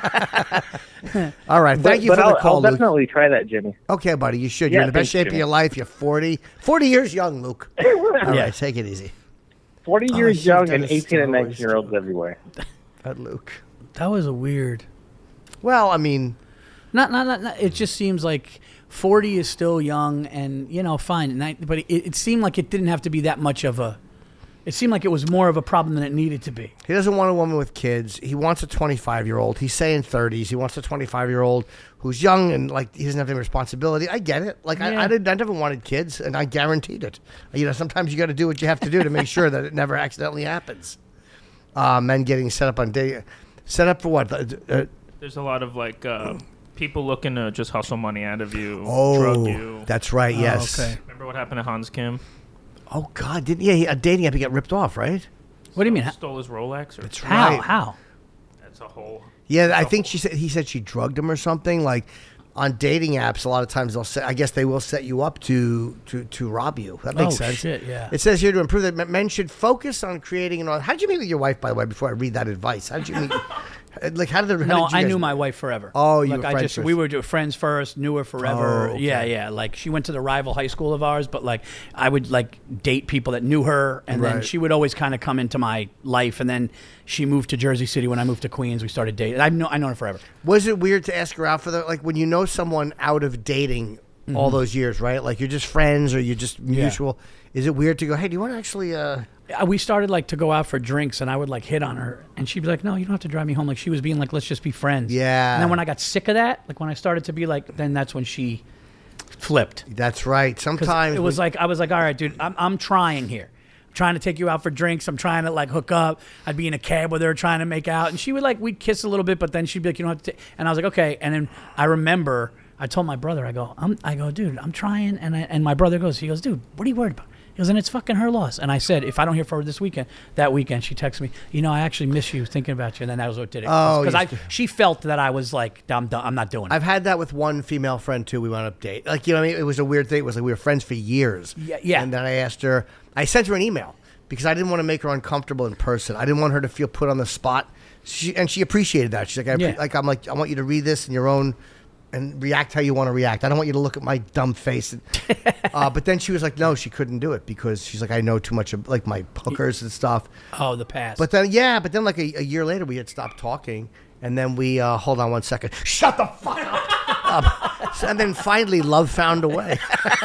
All right. Thank but, you but for I'll, the call, I'll Luke. definitely try that, Jimmy. Okay, buddy, you should. You're Yeah, in the best thanks, shape of Jimmy. your life. You're forty. forty years young, Luke. All right, take it easy. Forty Oh, years should've young done and a eighteen and Star Wars nineteen year olds everywhere. That Luke. That was a weird. Well, I mean, Not, not, not, not. It just seems like forty is still young, and you know, fine. And I, but it, it seemed like it didn't have to be that much of a. It seemed like it was more of a problem than it needed to be. he doesn't want a woman with kids. He wants a twenty-five-year-old. He's saying thirties. He wants a twenty-five-year-old who's young and like he doesn't have any responsibility. I get it. Like I, Yeah. I didn't. I never wanted kids, and I guaranteed it. You know, sometimes you got to do what you have to do to make sure that it never accidentally happens. Uh, men getting set up on day, set up for what? Uh, There's a lot of like uh, people looking to just hustle money out of you, oh, drug you. that's right. Yes. okay. Remember what happened to Hans Kim? Oh God, didn't yeah? He, a dating app he got ripped off, right? What do you mean? How? Stole his Rolex? Or That's How? right. How? That's a whole. Yeah, I think she said he said she drugged him or something. Like on dating apps, a lot of times they'll set. I guess they will set you up to to to rob you. That makes Oh, sense. shit, yeah. It says here to improve that men should focus on creating an. How did you meet with your wife, by the way? Before I read that advice, how did you meet? Like how did the? How No, did you I guys knew meet? my wife forever. Oh, you like were I friends just first. we were friends first, knew her forever. Oh, okay. Yeah, yeah. Like she went to the rival high school of ours, but like I would like date people that knew her, and then Right. she would always kind of come into my life. And then she moved to Jersey City when I moved to Queens. We started dating. I know I know her forever. Was it weird to ask her out for the like when you know someone out of dating all those years, right? Like you're just friends or you're just mutual. Is it weird to go? Hey, do you want to actually? Uh, Uh, We started like to go out for drinks, and I would like hit on her, and she'd be like, "No, you don't have to drive me home." Like she was being like, "Let's just be friends." Yeah. And then when I got sick of that, like when I started to be like, then that's when she flipped. that's right. 'Cause Sometimes it was when- like I was like, all right, dude, I'm I'm trying here. I'm trying to take you out for drinks. I'm trying to like hook up. I'd be in a cab with her trying to make out, and she would like we'd kiss a little bit, but then she'd be like, you don't have to. ta-" And I was like, okay. And then I remember I told my brother, I go, I'm I go, dude, I'm trying, and I, and my brother goes, he goes, dude, what are you worried about? He goes, and it's fucking her loss. And I said, if I don't hear from her this weekend, that weekend, she texted me, you know, I actually miss you, thinking about you. And then that was what did it. Oh, because you I st- she felt that I was like, I'm done, I'm not doing it. I've had that with one female friend too. We went up date. Like, you know what I mean? It was a weird thing. It was like we were friends for years. Yeah, yeah. And then I asked her, I sent her an email because I didn't want to make her uncomfortable in person. I didn't want her to feel put on the spot. She, and she appreciated that. She's like, I, Yeah. like, I'm like, I want you to read this in your own and react how you want to react. I don't want you to look at my dumb face. And, uh, but then she was like, no, she couldn't do it because she's like, I know too much of like my hookers and stuff. oh, the past. But then, yeah, but then like a, a year later, we had stopped talking, and then we uh, hold on one second. Shut the fuck up. um, so- and then finally, love found a way.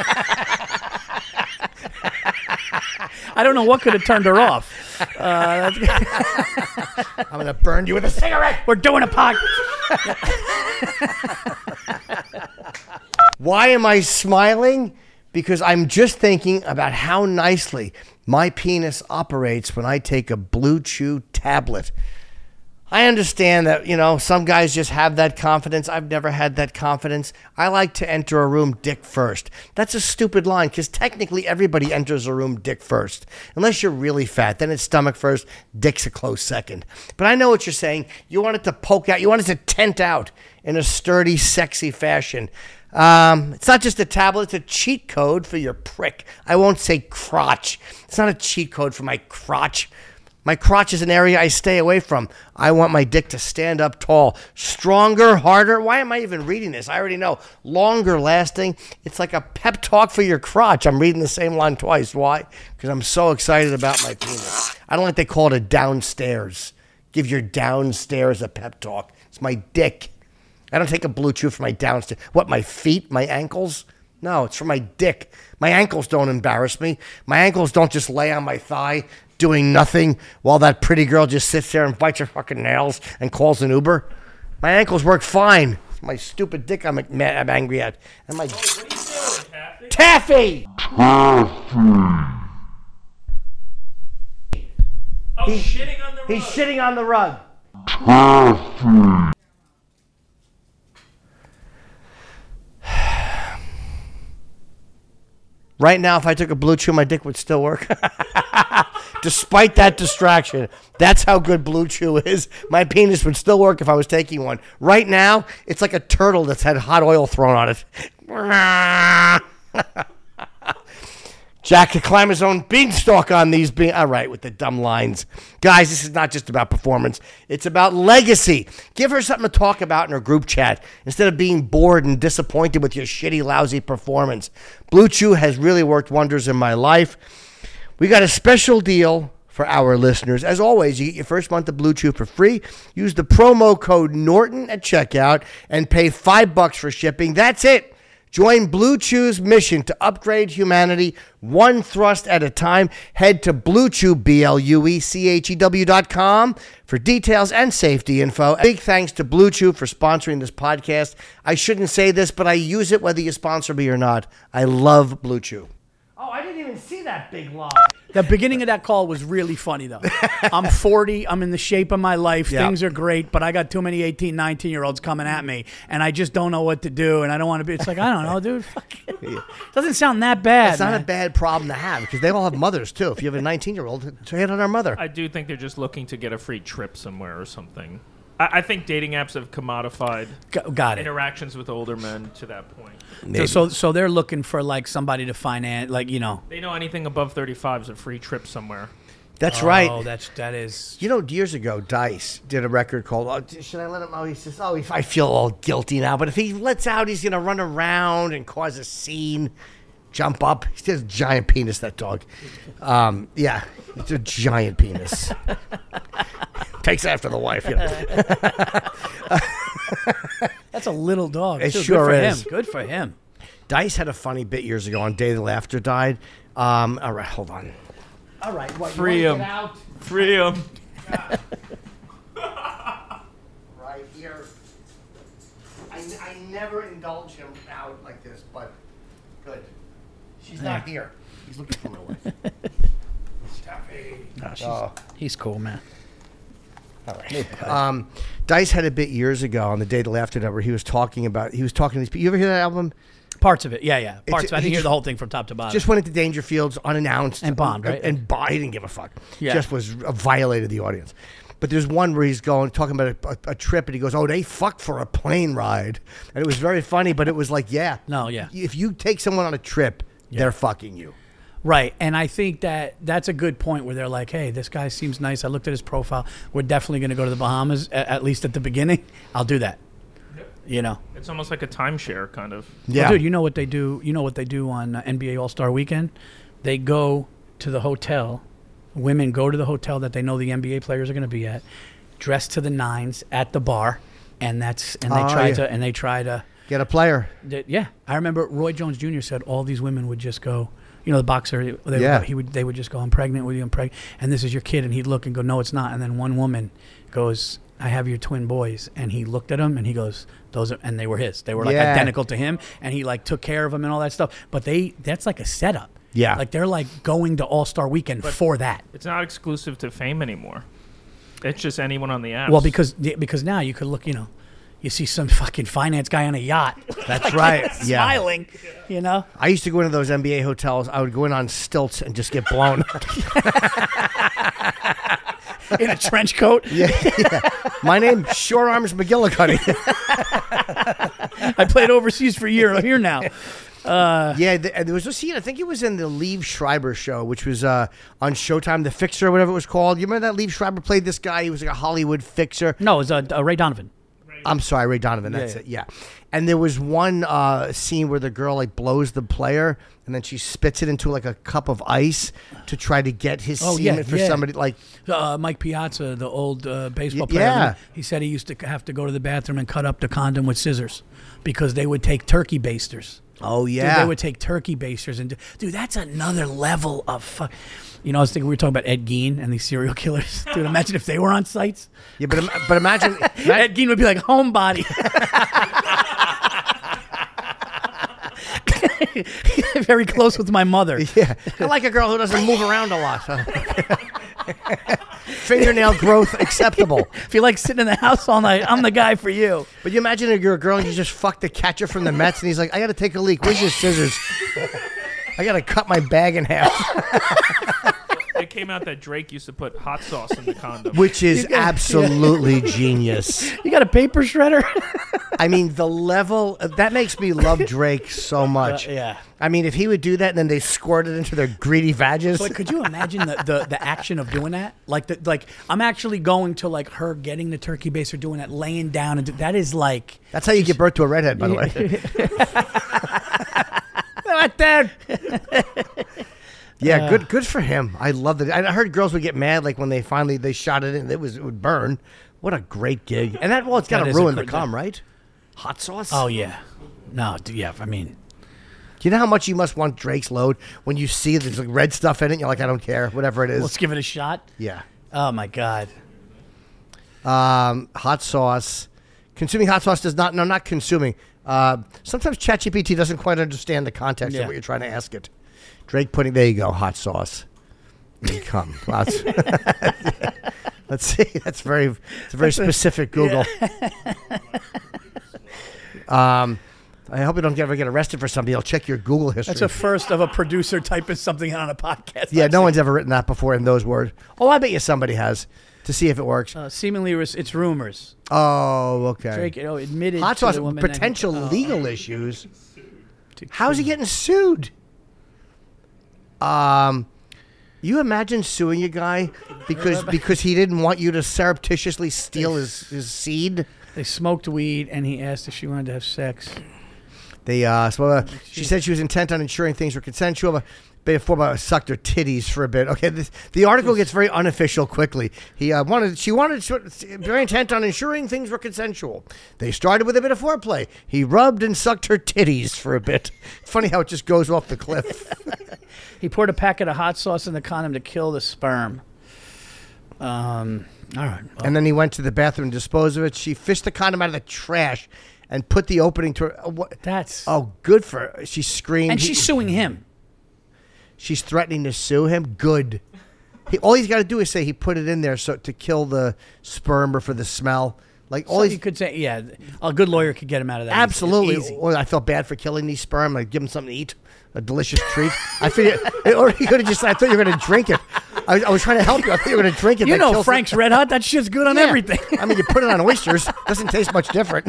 I don't know what could have turned her off. Uh, I'm gonna burn you with a cigarette. we're doing a pod. Why am I smiling? Because I'm just thinking about how nicely my penis operates when I take a Blue Chew tablet. I understand that, you know, some guys just have that confidence. I've never had that confidence. I like to enter a room dick first. That's a stupid line because technically everybody enters a room dick first. Unless you're really fat. Then it's stomach first, dick's a close second. But I know what you're saying. You want it to poke out. You want it to tent out in a sturdy, sexy fashion. Um, it's not just a tablet. It's a cheat code for your prick. I won't say crotch. It's not a cheat code for my crotch. My crotch is an area I stay away from. I want my dick to stand up tall. Stronger, harder. Why am I even reading this? I already know. Longer lasting. It's like a pep talk for your crotch. I'm reading the same line twice. Why? Because I'm so excited about my penis. I don't like they call it a downstairs. Give your downstairs a pep talk. It's my dick. I don't take a Blue Chew for my downstairs. What, my feet? My ankles? No, it's for my dick. My ankles don't embarrass me. My ankles don't just lay on my thigh doing nothing while that pretty girl just sits there and bites her fucking nails and calls an Uber. My ankles work fine. It's my stupid dick I'm, I'm angry at. And my Oh, what are you doing, Taffy? Taffy! Oh, shitting on the rug. He's shitting on the rug. Right now, if I took a Blue Chew, my dick would still work. Despite that distraction, that's how good Blue Chew is. My penis would still work if I was taking one. Right now, it's like a turtle that's had hot oil thrown on it. Jack could climb his own beanstalk on these beans. All right, with the dumb lines. Guys, this is not just about performance. It's about legacy. Give her something to talk about in her group chat instead of being bored and disappointed with your shitty, lousy performance. Blue Chew has really worked wonders in my life. We got a special deal for our listeners. As always, you get your first month of Blue Chew for free. Use the promo code Norton at checkout and pay five bucks for shipping. That's it. Join Blue Chew's mission to upgrade humanity one thrust at a time. Head to Blue Chew, B L U E C H E W dot com for details and safety info. Big thanks to Blue Chew for sponsoring this podcast. I shouldn't say this, but I use it whether you sponsor me or not. I love Blue Chew. Oh, I didn't even see that big line. The beginning of that call was really funny, though. I'm forty. I'm in the shape of my life. Yeah. Things are great, but I got too many eighteen, nineteen-year-olds coming at me, and I just don't know what to do, and I don't want to be. It's like, I don't know, dude. Fuck it. Doesn't sound that bad, It's not man. a bad problem to have because they all have mothers, too. If you have a nineteen-year-old, hit on our mother. I do think they're just looking to get a free trip somewhere or something. I, I think dating apps have commodified Got, got it. interactions with older men to that point. So, so, so they're looking for like somebody to finance, like you know. They know anything above thirty-five is a free trip somewhere. That's right. Oh, that's that is. You know, years ago, Dice did a record called, oh, should I let him out? He says, oh, if I feel all guilty now, but if he lets out, he's going to run around and cause a scene, jump up. He has a giant penis, that dog. Um, yeah, it's a giant penis. Takes after the wife. You know. That's a little dog. It too. sure Good for is. him. Good for him. Dice had a funny bit years ago on Day the Laughter died. Um, all right, hold on. All right, what, Free you want him. to get out? Free 'em. Right here. I, I never indulge him out like this, but good. She's not here. He's looking for my wife. Stuffy. No, she's, Oh. He's cool, man. All right. Um, Dice had a bit years ago on the Day the Laughter Night where he was talking about, he was talking to these people. You ever hear that album? Parts of it, yeah, yeah. Parts. It's- of it. I he didn't hear just- the whole thing from top to bottom. Just went into Dangerfields unannounced. And bombed, right? And, and bo- he didn't give a fuck. Yeah. Just was uh, violated the audience. But there's one where he's going, talking about a, a, a trip, and he goes, oh, they fucked for a plane ride. And it was very funny, but it was like, yeah. No, yeah. If you take someone on a trip, they're fucking you. Right, and I think that that's a good point where they're like, hey, this guy seems nice. I looked at his profile. We're definitely going to go to the Bahamas, at, at least at the beginning. I'll do that. You know? It's almost like a timeshare, kind of. Yeah. Well, dude, you know what they do? You know what they do on uh, N B A All-Star Weekend? They go to the hotel. Women go to the hotel that they know the N B A players are going to be at, dressed to the nines at the bar, and that's and they Oh, try yeah. to and they try to. Get a player. That, yeah, I remember Roy Jones Junior said all these women would just go, you know, the boxer. They Yeah. would, he would they would just go, I'm pregnant with you, I'm pregnant, and this is your kid, and he'd look and go, no, it's not, and then one woman goes, I have your twin boys, and he looked at them and he goes, those are, and they were his. They were like Yeah. identical to him, and he like took care of them and all that stuff. But they that's like a setup. Yeah. like they're like going to All Star Weekend for that. It's not exclusive to fame anymore. It's just anyone on the app. Well, because because now you could look, you know, you see some fucking finance guy on a yacht. That's right. Yeah. Smiling, you know. I used to go into those N B A hotels. I would go in on stilts and just get blown. In a trench coat. yeah, yeah. My name, Short Arms McGillicuddy. I played overseas for a year. I'm here now. Uh, yeah, the, there was a scene. I think it was in the Liev Schreiber show, which was uh, on Showtime, The Fixer, or whatever it was called. You remember that Liev Schreiber played this guy? He was like a Hollywood fixer. No, it was uh, uh, Ray Donovan. I'm sorry, Ray Donovan. That's Yeah, it. Yeah. And there was one uh, scene where the girl like blows the player, and then she spits it into like a cup of ice to try to get his Oh, semen yeah, for yeah. somebody. Like, Uh, Mike Piazza, the old uh, baseball Y- player, yeah. he said he used to have to go to the bathroom and cut up the condom with scissors because they would take turkey basters. oh Dude, yeah, they would take turkey basters and do, dude, that's another level of fuck. You know, I was thinking we were talking about Ed Gein and these serial killers. Dude, imagine if they were on sites. yeah. But im- but imagine, Ed Gein would be like homebody. Very close with my mother. yeah. I like a girl who doesn't move around a lot. Fingernail growth acceptable. If you like sitting in the house all night, I'm the guy for you. But you imagine if you're a girl and you just fucked the catcher from the Mets, and he's like, "I got to take a leak. Where's your scissors? I got to cut my bag in half." it came out that Drake used to put hot sauce in the condom. Which is got- absolutely genius. You got a paper shredder? I mean, the level that makes me love Drake so much. Uh, yeah. I mean, if he would do that and then they squirt it into their greedy vages. But could you imagine the, the, the action of doing that? Like, the, like I'm actually going to like her getting the turkey baster, doing that, laying down, and do, that is like That's how you give birth to a redhead, by the way. What then? Yeah, good good for him. I love it. I heard girls would get mad like when they finally they shot it in, it was it would burn. What a great gig. And that well, it's got That to is a ruin the gr- cum, right? Hot sauce? oh yeah, no, d- yeah. I mean, Do you know how much you must want Drake's load when you see there's like red stuff in it? You're like, I don't care, whatever it is. let's give it a shot. Yeah. Oh my god. Um, hot sauce. Consuming hot sauce does not, no, not consuming. Uh, sometimes ChatGPT doesn't quite understand the context Yeah. of what you're trying to ask it. Drake pudding, there you go, hot sauce. Here you come. Lots. Let's see. That's very, it's a very specific Google. um, I hope you don't ever get arrested for something. I'll check your Google history. That's a first of a producer typing something on a podcast. yeah, I've no seen. one's ever written that before in those words. Oh, I bet you somebody has to see if it works. Uh, seemingly, ris- it's rumors. Oh, okay. Drake, you know, admitted Hot to sauce, the woman that he- potential oh, legal issues. to- How's he getting sued? Um, you imagine suing a guy because because he didn't want you to surreptitiously steal his, his seed? They smoked weed, and he asked if she wanted to have sex. They uh, so, uh, she said she was intent on ensuring things were consensual, but before about sucked her titties for a bit. Okay, this, the article gets very unofficial quickly. He uh, wanted, she wanted, very intent on ensuring things were consensual. They started with a bit of foreplay. He rubbed and sucked her titties for a bit. Funny how it just goes off the cliff. He poured a packet of hot sauce in the condom to kill the sperm. Um. All right. Well, And then he went to the bathroom to dispose of it. She fished the condom out of the trash and put the opening to her. Uh, what? that's Oh, good for her. She screamed. and He- she's suing him. she's threatening to sue him. Good. He, all he's got to do is say he put it in there so to kill the sperm or for the smell. Like all So he's you could say, yeah, a good lawyer could get him out of that. easy- absolutely. easy. Well, I felt bad for killing these sperm. Like give him something to eat, a delicious treat. I figured, or he could have just. I thought you were going to drink it. I, I was trying to help you. I thought you were going to drink it. You That know, kills Frank's Red Hot. That shit's good on Yeah. everything. I mean, you put it on oysters. Doesn't taste much different.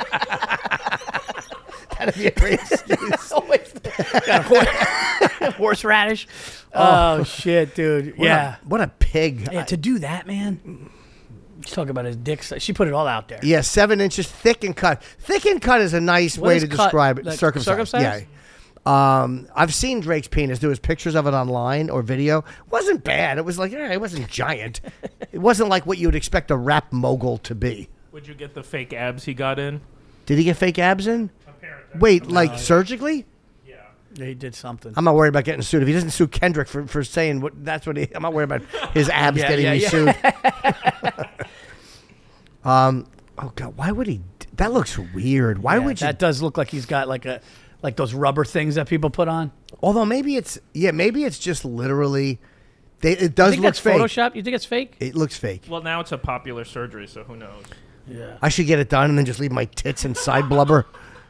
That'd be a great excuse. Got a horse, horseradish. Oh, shit, dude. What Yeah. a, what a pig. Yeah, to do that, man. Let's talk about his dick. size. She put it all out there. Yeah, seven inches thick and cut. Thick and cut is a nice What way is to cut? describe it. Like circumcised. circumcised? Yeah. Um, I've seen Drake's penis. There was pictures of it online or video. Wasn't bad. It was like, eh, it wasn't giant. It wasn't like what you would expect a rap mogul to be. Would you get the fake abs he got in? Did he get fake abs in? Apparently. Wait, like surgically? Yeah. Yeah, he did something. I'm not worried about getting sued. If he doesn't sue Kendrick for, for saying what that's what he, I'm not worried about his abs Yeah, getting yeah, me yeah. sued. um, oh God, why would he? That looks weird. Why Yeah, would you? that does look like he's got like a like those rubber things that people put on. Although maybe it's yeah, maybe it's just literally They, it You does think look that's fake. Photoshop? You think it's fake? It looks fake. Well, now it's a popular surgery, so who knows? Yeah. I should get it done and then just leave my tits and side blubber.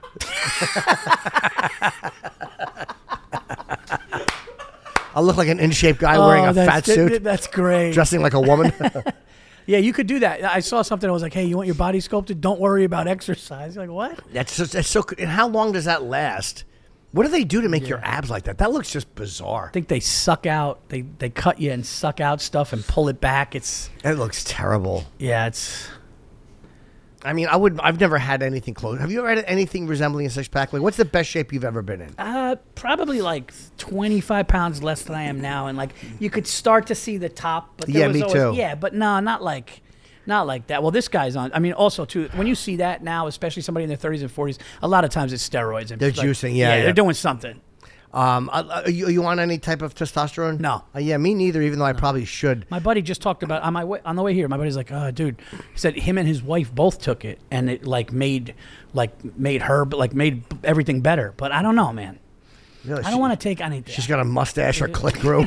I'll look like an in-shape guy wearing Oh, a fat that's- suit, That's great. dressing like a woman. Yeah, you could do that. I saw something. I was like, "Hey, you want your body sculpted? Don't worry about exercise." You're like, what? That's just, that's so. And how long does that last? What do they do to make your abs like that? That looks just bizarre. I think they suck out. They they cut you and suck out stuff and pull it back. It's It looks terrible. yeah. It's I mean, I would. I've never had anything close. Have you ever had anything resembling a six pack? Like, what's the best shape you've ever been in? uh probably like twenty-five pounds less than I am now, and like you could start to see the top. But there Yeah, was me always, too. Yeah, but no, not like. Not like that. Well, this guy's on. I mean, also too, when you see that now, especially somebody in their thirties and forties, a lot of times it's steroids. And They're like, juicing, yeah, yeah. they're doing something. Um, are you, are you on any type of testosterone? No. Uh, yeah, me neither. Even though I probably should. My buddy just talked about on my way on the way here. My buddy's like, "Oh, dude," he said him and his wife both took it, and it like made like made her like made everything better. But I don't know, man. Really, I don't want to take anything. She's got a mustache or click through.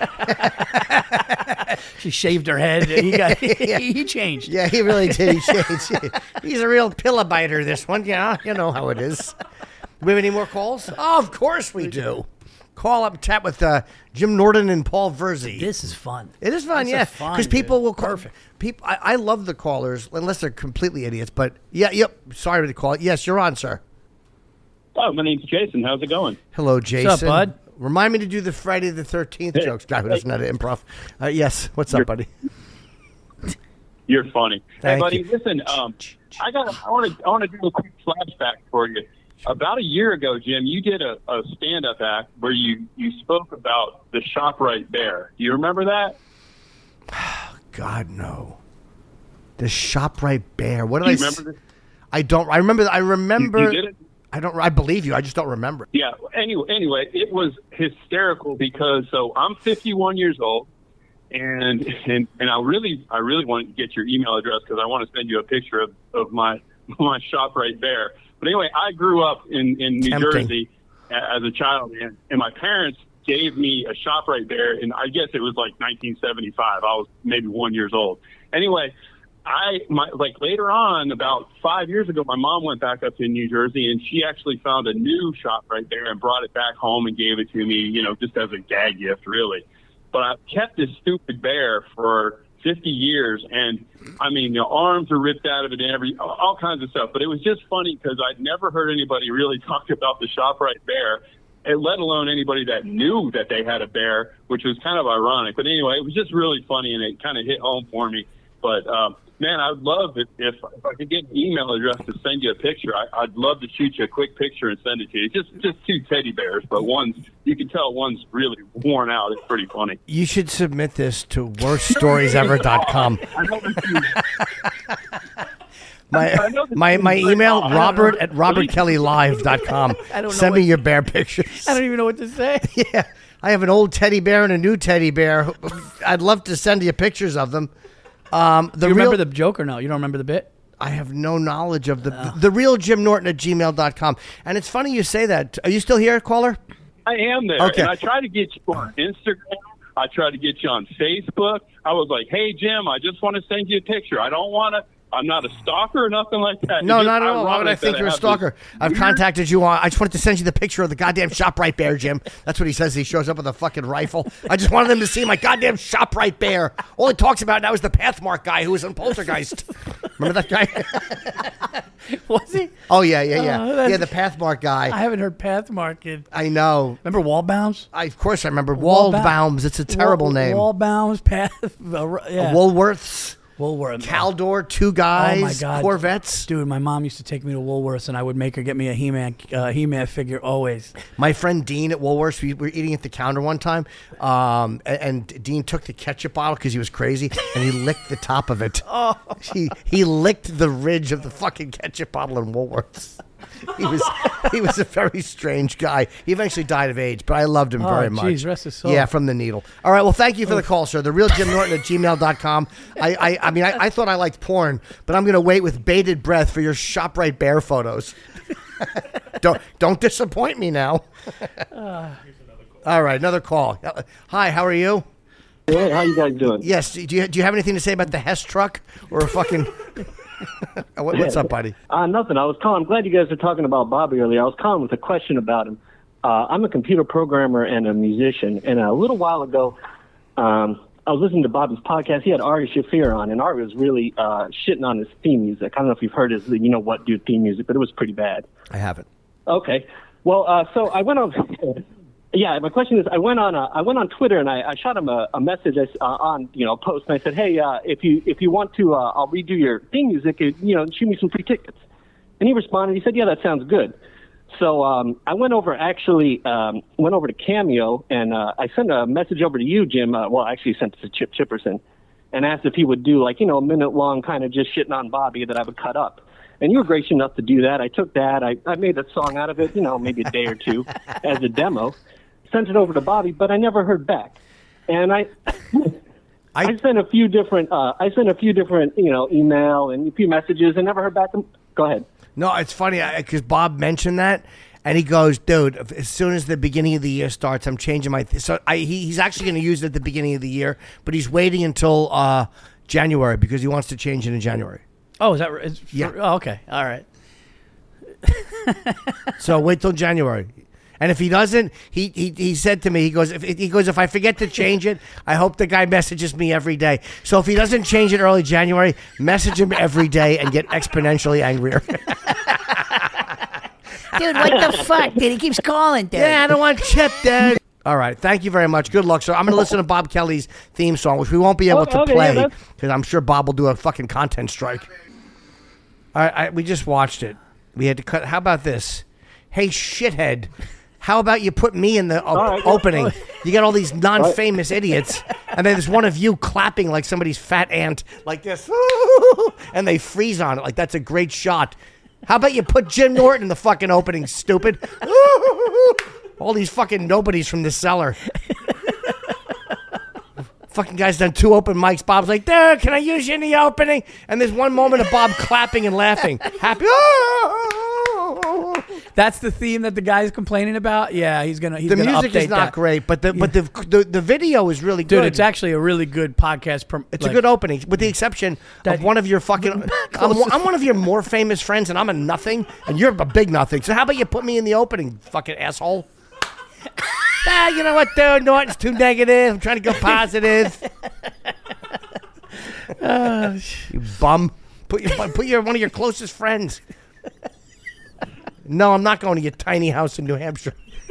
She shaved her head. He got he changed. Yeah, he really did. He changed. He's a real pillow biter, this one. Yeah, you know how it is. Do we have any more calls? Oh, of course we do. Call up and chat with uh, Jim Norton and Paul Verzi. This is fun. It is fun, This yeah. is fun, Because people dude. will call. Perfect. People, I, I love the callers, unless they're completely idiots. But yeah, yep. Sorry to call. Yes, you're on, sir. Oh, my name's Jason. How's it going? Hello, Jason. up, bud? Remind me to do the Friday the thirteenth jokes. Guy who doesn't know how to improv. Uh, yes. What's up, buddy? You're funny. Thank hey, buddy, you. listen. Um, I got. I want to. I want to do a quick flashback for you. About a year ago, Jim, you did a, a stand-up act where you you spoke about the ShopRite bear. Do you remember that? God, no. The ShopRite bear. What did Do I you s- remember this? I don't. I remember. I remember. You, you did it. I don't. I believe you. I just don't remember. Yeah. Anyway, anyway, it was hysterical because so I'm fifty-one years old, and and and I really I really want to get your email address because I want to send you a picture of, of my my ShopRite bear. But anyway, I grew up in in New Tempting. Jersey a- as a child, and, and my parents gave me a ShopRite bear, and I guess it was like nineteen seventy-five. I was maybe one years old. Anyway. I my like later on, about five years ago, my mom went back up to New Jersey and she actually found a new ShopRite there and brought it back home and gave it to me, you know, just as a gag gift, really. But I've kept this stupid bear for fifty years, and I mean, the arms are ripped out of it and every all kinds of stuff. But it was just funny because I'd never heard anybody really talk about the ShopRite bear, and let alone anybody that knew that they had a bear, which was kind of ironic. But anyway, it was just really funny and it kind of hit home for me. But um, man, I'd love it if, if I could get an email address to send you a picture. I, I'd love to shoot you a quick picture and send it to you. Just just two teddy bears, but one's you can tell one's really worn out. It's pretty funny. You should submit this to worst stories ever dot com. I know this is, My I know this my is my very email odd. Robert at robert kelly live dot com. I don't know Send me what- your bear pictures. I don't even know what to say. Yeah, I have an old teddy bear and a new teddy bear. I'd love to send you pictures of them. Um, the You real, remember the joke or no? You don't remember the bit? I have no knowledge of the the, the real Jim Norton at gmail dot com. And it's funny you say that. Are you still here, caller? I am there, Okay. and I try to get you on Instagram. I try to get you on Facebook. I was like, "Hey, Jim, I just want to send you a picture. I don't want to. I'm not a stalker or nothing like that." No, It's just not at all. Why would I ironic think that you're a have this stalker? I've weird- contacted you on. I just wanted to send you the picture of the goddamn ShopRite bear, Jim. That's what he says. He shows up with a fucking rifle. I just wanted them to see my goddamn ShopRite bear. All he talks about now is the Pathmark guy who was in Poltergeist. Remember that guy? Was he? Oh yeah, yeah, yeah, Oh, that's- yeah. The Pathmark guy. I haven't heard Pathmark. in- I know. Remember Wallbounds? I, of course, I remember Wallba- Waldbaums. It's a terrible Wall, name. Wallbounds, Path. Uh, yeah. Woolworths, Woolworth. Caldor, two guys, Oh my God, Corvettes. dude! My mom used to take me to Woolworths, and I would make her get me a He-Man, uh, He-Man figure always. My friend Dean at Woolworths, we were eating at the counter one time, um, and, and Dean took the ketchup bottle because he was crazy, and he licked the top of it. Oh. He he licked the ridge of the fucking ketchup bottle in Woolworths. He was he was a very strange guy. He eventually died of AIDS, but I loved him Oh, very much. geez, rest his soul. Yeah, from the needle. All right, well, thank you for the call, sir. The real Jim Norton at gmail dot com. I, I, I mean, I, I thought I liked porn, but I'm going to wait with bated breath for your ShopRite bear photos. don't don't disappoint me now. All right, another call. Uh, Hi, how are you? Hey, how you guys doing? Yes. Do you do you have anything to say about the Hess truck or a fucking? what, what's up, buddy? Uh, nothing. I was calling. I'm glad you guys were talking about Bobby earlier. I was calling with a question about him. Uh, I'm a computer programmer and a musician, and a little while ago, um, I was listening to Bobby's podcast. He had Ari Shaffir on, and Ari was really uh, shitting on his theme music. I don't know if you've heard his, you know what, dude, theme music, but it was pretty bad. I haven't. Okay. Well, uh, so I went on. Yeah, my question is, I went on uh, I went on Twitter and I, I shot him a, a message uh, on you know a post, and I said, hey, uh, if you if you want to, uh, I'll redo your theme music. You know, shoot me some free tickets. And he responded. He said, yeah, that sounds good. So um, I went over actually um, went over to Cameo, and uh, I sent a message over to you, Jim. Uh, well, I actually sent it to Chip Chipperson, and asked if he would do like you know a minute long kind of just shitting on Bobby that I would cut up. And you were gracious enough to do that. I took that. I, I made a song out of it, you know, maybe a day or two as a demo. Sent it over to Bobby, but I never heard back. And I, I, I sent a few different, uh, I sent a few different, you know, email and a few messages, and never heard back. From, go ahead. No, it's funny because Bob mentioned that, and he goes, "Dude, as soon as the beginning of the year starts, I'm changing my." Th-. So I, he, he's actually going to use it at the beginning of the year, but he's waiting until uh, January because he wants to change it in January. Oh, is that right? Is- Yeah. Oh, okay. All right. So wait till January. And if he doesn't, he, he he said to me, he goes, if he goes, if I forget to change it, I hope the guy messages me every day. So if he doesn't change it early January, message him every day and get exponentially angrier. Dude, what the fuck, dude? He keeps calling, dude. Yeah, I don't want Chip, dude. All right, thank you very much. Good luck, sir. I'm going to listen to Bob Kelly's theme song, which we won't be able Okay, to okay, play yeah, because I'm sure Bob will do a fucking content strike. All right, I, we just watched it. We had to cut. How about this? Hey, shithead. How about you put me in the uh, right, opening? You got all these non-famous idiots, and then there's one of you clapping like somebody's fat aunt, like this, and they freeze on it. Like, that's a great shot. How about you put Jim Norton in the fucking opening, stupid? All these fucking nobodies from the cellar. Fucking guy's done two open mics. Bob's like, dude, can I use you in the opening? And there's one moment of Bob clapping and laughing. Happy. That's the theme that the guy's complaining about. Yeah, he's gonna. He's The gonna music update is not that. great, but the but the, the the video is really Dude, good. it's actually a really good podcast. Prom- It's like, a good opening, with the exception That- of one of your fucking. I'm, one- I'm one of your more famous friends, and I'm a nothing, and you're a big nothing. So how about you put me in the opening, fucking asshole? Ah, you know what, dude? Norton's too negative. I'm trying to go positive. You bum. Put your put your one of your closest friends. No, I'm not going to your tiny house in New Hampshire.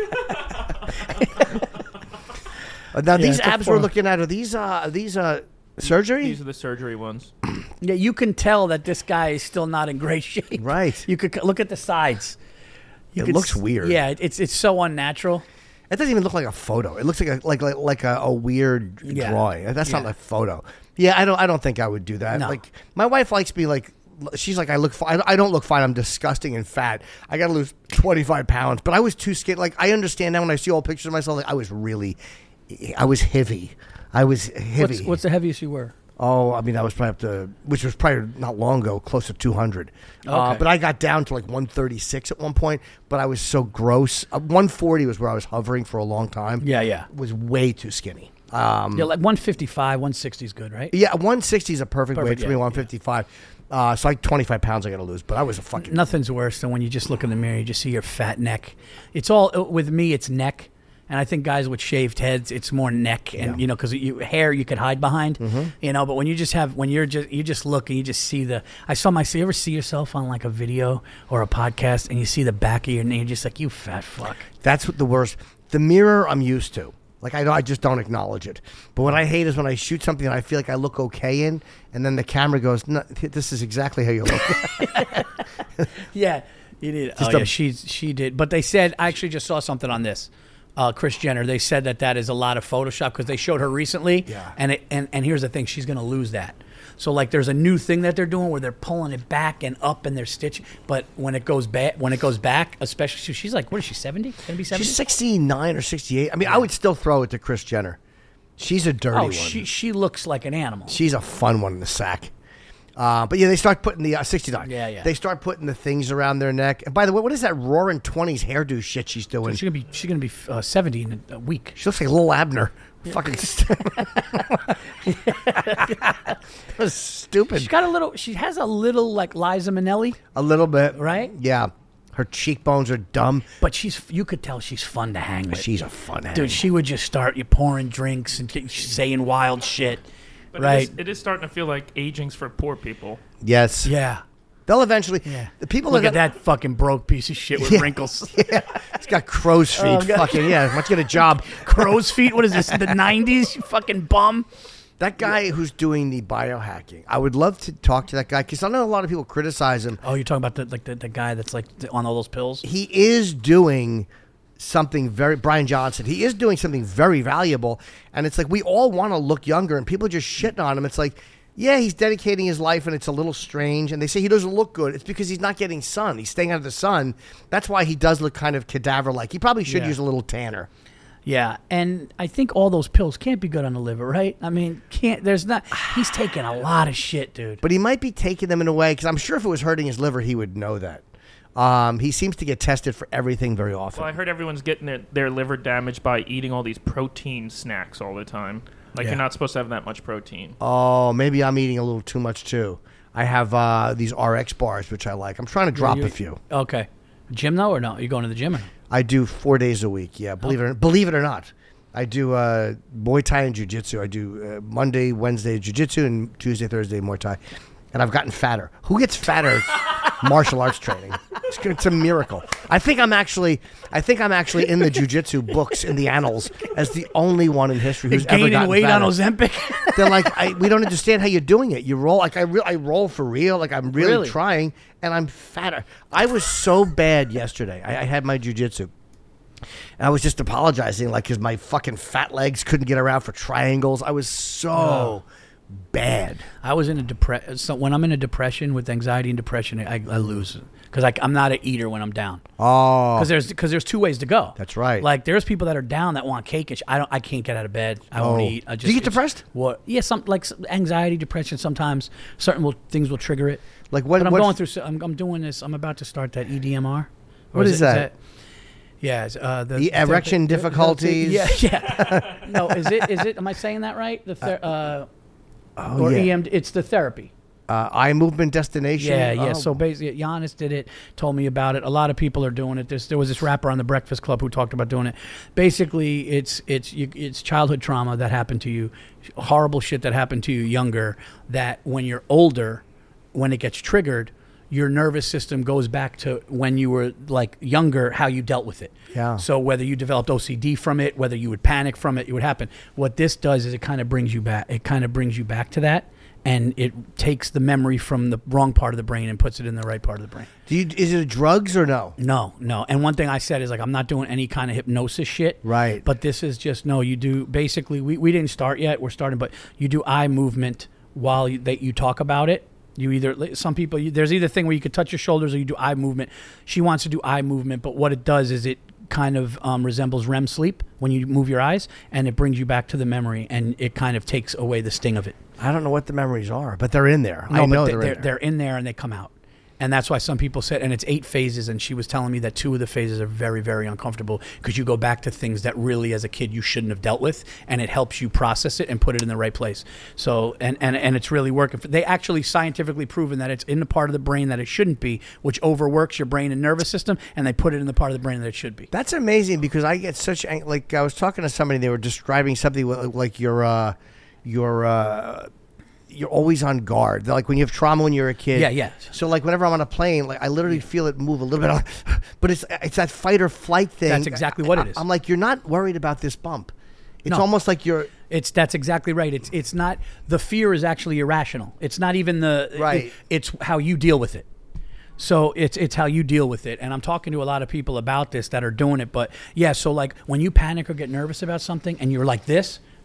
Now these it's a abs we're form. looking at, are these uh are these uh surgery? These are the surgery ones. Yeah, you can tell that this guy is still not in great shape. Right. You could c- look at the sides. You It could looks s- weird. Yeah, it- it's it's so unnatural. It doesn't even look like a photo. It looks like a like like, like a, a weird Yeah. drawing. That's not Yeah. a photo. Yeah, I don't I don't think I would do that. No. Like my wife likes me like she's like I look fi- I don't look fine. I'm disgusting and fat. I got to lose twenty-five pounds, but I was too skinny. Like I understand now when I see old pictures of myself, like I was really I was heavy. I was heavy. What's, what's the heaviest you were? Oh, I mean, I was probably up to, which was probably not long ago, close to two hundred. Uh, Okay. but I got down to like one thirty-six at one point, but I was so gross. Uh, one forty was where I was hovering for a long time. Yeah, yeah. Was way too skinny. Um, Yeah, like one fifty-five, one sixty is good, right? yeah, one sixty is a perfect, Perfect, weight for me, yeah, one fifty-five. Uh, so like twenty-five pounds I got to lose, but I was a fucking. Nothing's worse than when you just look in the mirror, you just see your fat neck. It's all with me. It's neck, and I think guys with shaved heads, it's more neck, and Yeah. you know, because you hair you could hide behind, Mhm. you know. But when you just have, when you're just, you just look and you just see the. I saw my. You ever see yourself on like a video or a podcast, and you see the back of your knee, you're just like, you fat fuck. That's what the worst. The mirror I'm used to. Like I, don't- I just don't acknowledge it. But what I hate is when I shoot something that I feel like I look okay in, and then the camera goes, no, "This is exactly how you look." Yeah, you did. Just Oh, a- yeah, she she did. But they said, I actually just saw something on this. Uh, Kris Jenner. They said that that is a lot of Photoshop because they showed her recently. Yeah. And it, and and here's the thing, she's gonna lose that. So like, there's a new thing that they're doing where they're pulling it back and up and they're stitching. But when it goes back, when it goes back, especially she's like, what is she, seventy? Gonna be seventy? She's sixty-nine or sixty-eight. I mean, I would still throw it to Kris Jenner. She's a dirty Oh, one. she she looks like an animal. She's a fun one in the sack. Uh, but yeah, they start putting the uh, sixty-nine. Yeah, yeah. They start putting the things around their neck. And by the way, what is that roaring twenties hairdo shit she's doing? She's gonna be she's gonna be uh, seventy in a, a week. She looks like Lil Abner. Fucking st- that was stupid. She's got a little. She has a little like Liza Minnelli, A little bit, right? Yeah. Her cheekbones are dumb. But she's. You could tell she's fun to hang with. She's a fun hang. Dude, she would just start you pouring drinks and t- saying wild shit. But right. It is, it is starting to feel like aging's for poor people. Yes. Yeah. They'll eventually. Yeah. The people Look that at that fucking broke piece of shit with Yeah. wrinkles. Yeah. He's got crow's feet. Oh, God. fucking yeah. Why don't you get a job? Crow's feet. What is this? The nineties? You fucking bum. That guy who's doing the biohacking, I would love to talk to that guy because I know a lot of people criticize him. Oh, you're talking about the like the, the guy that's like on all those pills? He is doing something very Brian Johnson. He is doing something very valuable, and it's like we all want to look younger, and people are just shitting on him. It's like, yeah, he's dedicating his life, and it's a little strange. And they say he doesn't look good. It's because he's not getting sun. He's staying out of the sun. That's why he does look kind of cadaver-like. He probably should Yeah. use a little tanner. Yeah, and I think all those pills can't be good on the liver, right? I mean, can't. There's not. He's taking a lot of shit, dude. But he might be taking them in a way because I'm sure if it was hurting his liver, he would know that. Um, he seems to get tested for everything very often. Well, I heard everyone's getting their, their liver damaged by eating all these protein snacks all the time. Like Yeah. you're not supposed to have that much protein. Oh, maybe I'm eating a little too much too. I have uh, these R X bars, which I like. I'm trying to drop You- a few. Okay. Gym though, or no? You going to the gym or no? I do four days a week. Yeah, believe it or, believe it or not. I do uh, Muay Thai and Jiu Jitsu. I do uh, Monday, Wednesday Jiu Jitsu, and Tuesday, Thursday Muay Thai. And I've gotten fatter. Who gets fatter? Martial arts training. It's, it's a miracle. I think I'm actually. I think I'm actually in the Jiu Jitsu books in the annals as the only one in history who's ever Gaining gotten weight fatter. on Ozempic. They're like, I, we don't understand how you're doing it. You roll like I, re- I roll for real. Like I'm really, Really? trying, and I'm fatter. I was so bad yesterday. I, I had my jujitsu, and I was just apologizing, like, because my fucking fat legs couldn't get around for triangles. I was so bad. I was in a depression. So when I'm in a depression with anxiety and depression, I, I lose because I'm not an eater when I'm down. Oh, Because there's because there's two ways to go. That's right. Like there's people that are down that want cake and sh- I don't. I can't get out of bed. I won't Oh. eat. I just, Do you get it's- depressed? What? Yeah, some like s- anxiety, depression. Sometimes certain will, things will trigger it. Like what- But I'm what- going through. so- I'm, I'm doing this. I'm about to start that E D M R. Or What is that? Yeah, it's, uh, the, The erection the- the- difficulties? Yeah, yeah. No, is it? Is it? Am I saying that right? The ther- uh, oh or yeah. E M D. It's the therapy. Uh, eye movement destination. Yeah, yeah. Oh. So basically, Giannis did it, told me about it. A lot of people are doing it. There's, there was this rapper on the Breakfast Club who talked about doing it. Basically, it's it's you, it's childhood trauma that happened to you, horrible shit that happened to you younger. That when you're older, when it gets triggered, your nervous system goes back to when you were like younger, how you dealt with it. Yeah. So whether you developed O C D from it, whether you would panic from it, it would happen. What this does is it kind of brings you back. It kind of brings you back to that. And it takes the memory from the wrong part of the brain and puts it in the right part of the brain. Do you? Is it drugs or no? No, no. And one thing I said is like I'm not doing any kind of hypnosis shit. Right. But this is just no. You do basically. We, we didn't start yet. We're starting, but you do eye movement while you, that you talk about it. You either some people you, there's either thing where you could touch your shoulders or you do eye movement. She wants to do eye movement, but what it does is it kind of um, resembles R E M sleep when you move your eyes, and it brings you back to the memory, and it kind of takes away the sting of it. I don't know what the memories are, but they're in there. No, I know but they're, they're, in there. they're in there and they come out. And that's why some people said, and it's eight phases, and she was telling me that two of the phases are very, very uncomfortable because you go back to things that really, as a kid, you shouldn't have dealt with, and it helps you process it and put it in the right place. So, and, and, and it's really working. They actually scientifically proven that it's in the part of the brain that it shouldn't be, which overworks your brain and nervous system, and they put it in the part of the brain that it should be. That's amazing because I get such ang- like I was talking to somebody. They were describing something with- like your uh, your. Uh, you're always on guard. They're like when you have trauma when you're a kid. Yeah, yeah. So like whenever I'm on a plane, like I literally feel it move a little bit, but it's it's that fight or flight thing. That's exactly what it is. I'm like, you're not worried about this bump. It's No. almost like you're. It's that's exactly right. It's it's not the fear is actually irrational. It's not even the Right. it- it's how you deal with it. So it's it's how you deal with it. And I'm talking to a lot of people about this that are doing it. But yeah, so like when you panic or get nervous about something and you're like this,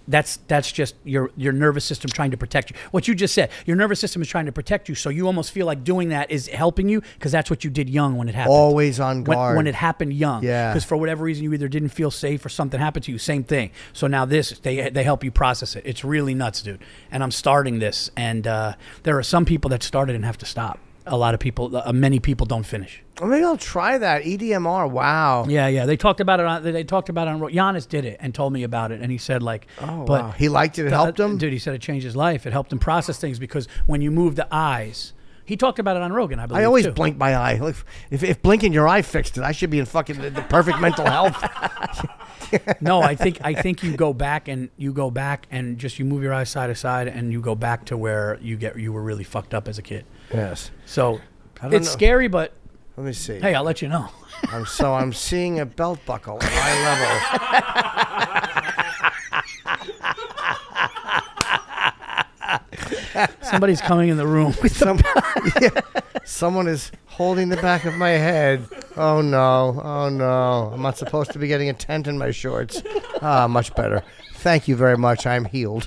That's that's just your your nervous system trying to protect you. What you just said, your nervous system is trying to protect you, so you almost feel like doing that is helping you because that's what you did young when it happened. Always on When, guard. when it happened young. Yeah. Because for whatever reason you either didn't feel safe or something happened to you. Same thing. So now this, they they help you process it. It's really nuts, dude. And I'm starting this, and uh, there are some people that started and have to stop. A lot of people, uh, many people don't finish. Well, maybe I'll try that. E D M R. Wow. Yeah, yeah. They talked about it on. They talked about it on. Giannis did it and told me about it, and he said like, Oh, but wow. He liked it. It the- helped him? dude. He said it changed his life. It helped him process things because when you move the eyes, he talked about it on Rogan. I believe. I always too. blink my eye. Look, If, if blinking your eye fixed it, I should be in fucking the, the perfect mental health. No, I think I think you go back and you go back and just you move your eyes side to side and you go back to where you get you were really fucked up as a kid. Yes. So I don't it's know. scary, but Let me see. hey, I'll let you know. I'm, so I'm seeing a belt buckle at eye level. Somebody's coming in the room with Some, yeah, someone is holding the back of my head. Oh no! Oh no! I'm not supposed to be getting a tent in my shorts. Ah, much better. Thank you very much. I'm healed.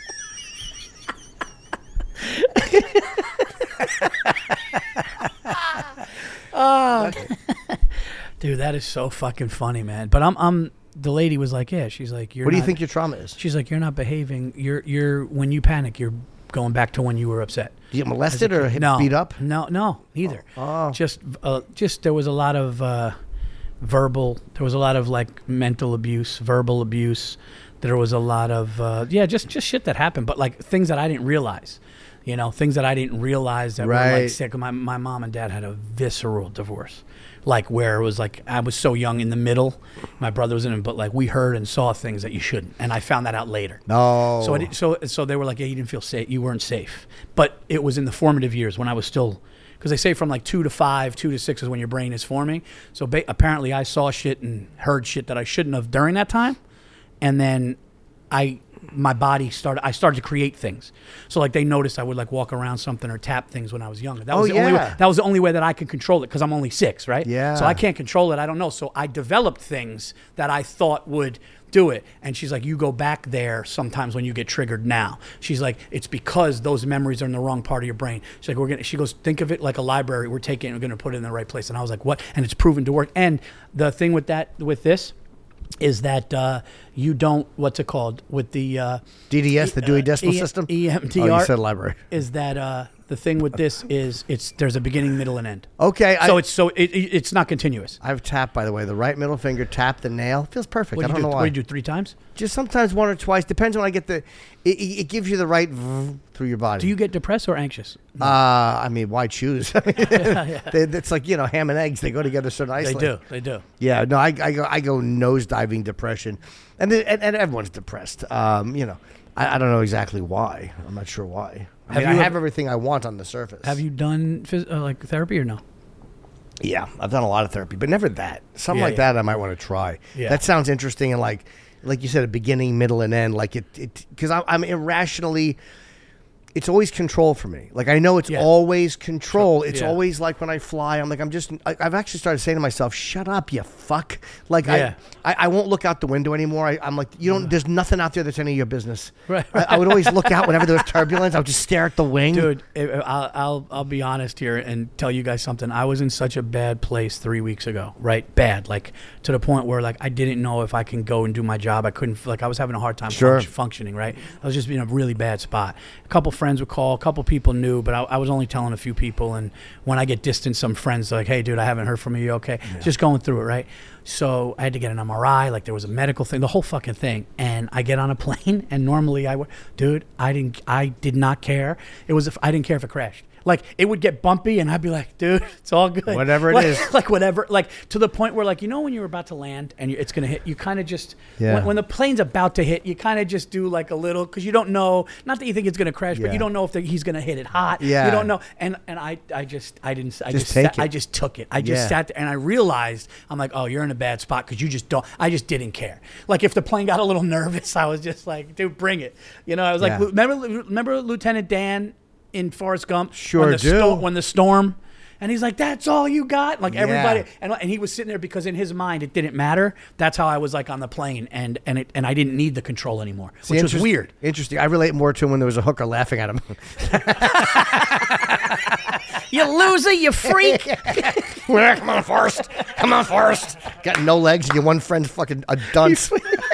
Dude, that is so fucking funny, man. But I'm, I'm. The lady was like, "Yeah." She's like, "You're." What do you not- think your trauma is? She's like, "You're not behaving. You're, you're. When you panic, you're going back to when you were upset." Do you get molested As a or kid. hit, no, beat up? No, no, neither. Oh. Just, uh, just there was a lot of uh, verbal. There was a lot of like mental abuse, verbal abuse. There was a lot of uh, yeah, just just shit that happened, but like things that I didn't realize. You know, things that I didn't realize that were Right. like sick. My my mom and dad had a visceral divorce, like where it was like I was so young in the middle, my brother was in it, but like we heard and saw things that you shouldn't, and I found that out later. No. So it, so so they were like, yeah, you didn't feel safe, you weren't safe, but it was in the formative years when I was still, because they say from like two to five, two to six is when your brain is forming. So ba- apparently I saw shit and heard shit that I shouldn't have during that time, and then I. my body started, I started to create things. So like they noticed I would like walk around something or tap things when I was younger. That was Oh, the only way, yeah. that was the only way that I could control it because I'm only six, right? Yeah. So I can't control it. I don't know. So I developed things that I thought would do it. And she's like, you go back there sometimes when you get triggered now. She's like, it's because those memories are in the wrong part of your brain. She's like, we're gonna, she goes, think of it like a library. We're taking it, we're gonna put it in the right place. And I was like, what? And it's proven to work. And the thing with that, with this, is that uh, you don't, what's it called, with the uh, D D S, the Dewey Decimal E- System? E M T Oh, R you said library. is that uh, the thing with this is it's there's a beginning, middle, and end. Okay. So I, it's so it, it, it's not continuous. I've tapped, by the way, the right middle finger, tap the nail. Feels perfect. What I do don't you do? know What why. do you do? Three times? Just sometimes one or twice. Depends when I get the. It, it it gives you the right v- through your body. Do you get depressed or anxious? Uh, I mean, why choose? I mean, they, it's like, you know, ham and eggs. They go together so nicely. They do. They do. Yeah, no, I, I go I go nosediving depression, and, the, and and everyone's depressed. Um, you know, I, I don't know exactly why. I'm not sure why. I, Have mean, I you have ever- everything I want on the surface. Have you done phys- uh, like therapy or no? Yeah, I've done a lot of therapy, but never that. Something Yeah, like yeah. that I might want to try. Yeah. That sounds interesting and like like you said, a beginning, middle, and end. Like it, it because I'm, I'm irrationally. It's always control for me. Like I know it's Yeah. always control. It's Yeah. always like when I fly, I'm like I'm just. I, I've actually started saying to myself, "Shut up, you fuck!" Like Yeah. I, I, I won't look out the window anymore. I, I'm like, you don't. There's nothing out there that's any of your business. Right, I, I would always look out whenever there was turbulence. I would just stare at the wing. Dude, it- I'll, I'll I'll be honest here and tell you guys something. I was in such a bad place three weeks ago, right? Bad, like to the point where like I didn't know if I can go and do my job. I couldn't. Like I was having a hard time Sure. func- functioning. Right? I was just in a really bad spot. A couple friends would call. A couple people knew, but I, I was only telling a few people. And when I get distant, some friends are like, "Hey, dude, I haven't heard from you. You okay?" Just going through it, right? So I had to get an M R I. Like there was a medical thing, the whole fucking thing. And I get on a plane, and normally I would, dude, I didn't, I did not care. It was, if I didn't care if it crashed. Like it would get bumpy, and I'd be like, dude, it's all good. Whatever it like, is. like whatever, like to the point where, like, you know, when you're about to land and you, it's gonna hit, you kind of just, Yeah. when, when the plane's about to hit, you kind of just do like a little, because you don't know, not that you think it's gonna crash, but Yeah. you don't know if the, he's gonna hit it hot. Yeah. You don't know, and and I, I just, I didn't, I Just just, take sat, it. I just took it. I just Yeah. sat there, and I realized, I'm like, oh, you're in a bad spot because you just don't. I just didn't care. Like if the plane got a little nervous, I was just like, dude, bring it. You know, I was Yeah. like, remember, remember Lieutenant Dan in Forrest Gump? Sure when the do. sto- when the storm And he's like, that's all you got? Like Yeah. everybody. And, and he was sitting there because in his mind, it didn't matter. That's how I was like on the plane. And and it, and I didn't need the control anymore, See, which was interest- weird. Interesting. I relate more to him when there was a hooker laughing at him. You loser, you freak. Come on, Forrest. Come on, Forrest. Got no legs and your one friend's fucking a dunce.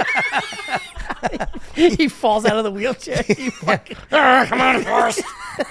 He falls out of the wheelchair. He fucking, Ah, come on, Forrest.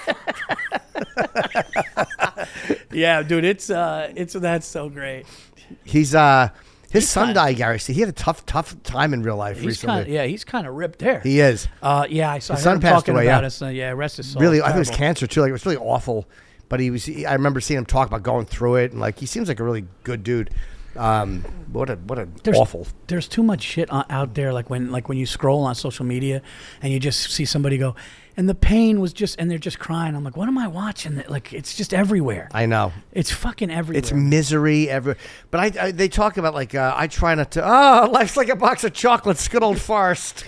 yeah, dude, it's uh, it's that's so great. He's uh, his He's son kinda- died, Gary. See, he had a tough, tough time in real life He's recently. kind of yeah, he's kind of ripped there. He is. Uh, yeah, I saw His him son passed talking away, about yeah. it. So, yeah, rest his soul. Really, It's I think it was terrible. cancer too. Like it was really awful. But he was. I remember seeing him talk about going through it, and like he seems like a really good dude. Um, what a what a There's, awful. There's too much shit on, out there. Like when like when you scroll on social media and you just see somebody go, and the pain was just, and they're just crying. I'm like, what am I watching? Like it's just everywhere. I know. It's fucking everywhere. It's misery everywhere. But I, I they talk about like uh, I try not to. Oh, life's like a box of chocolates. Good old Forrest.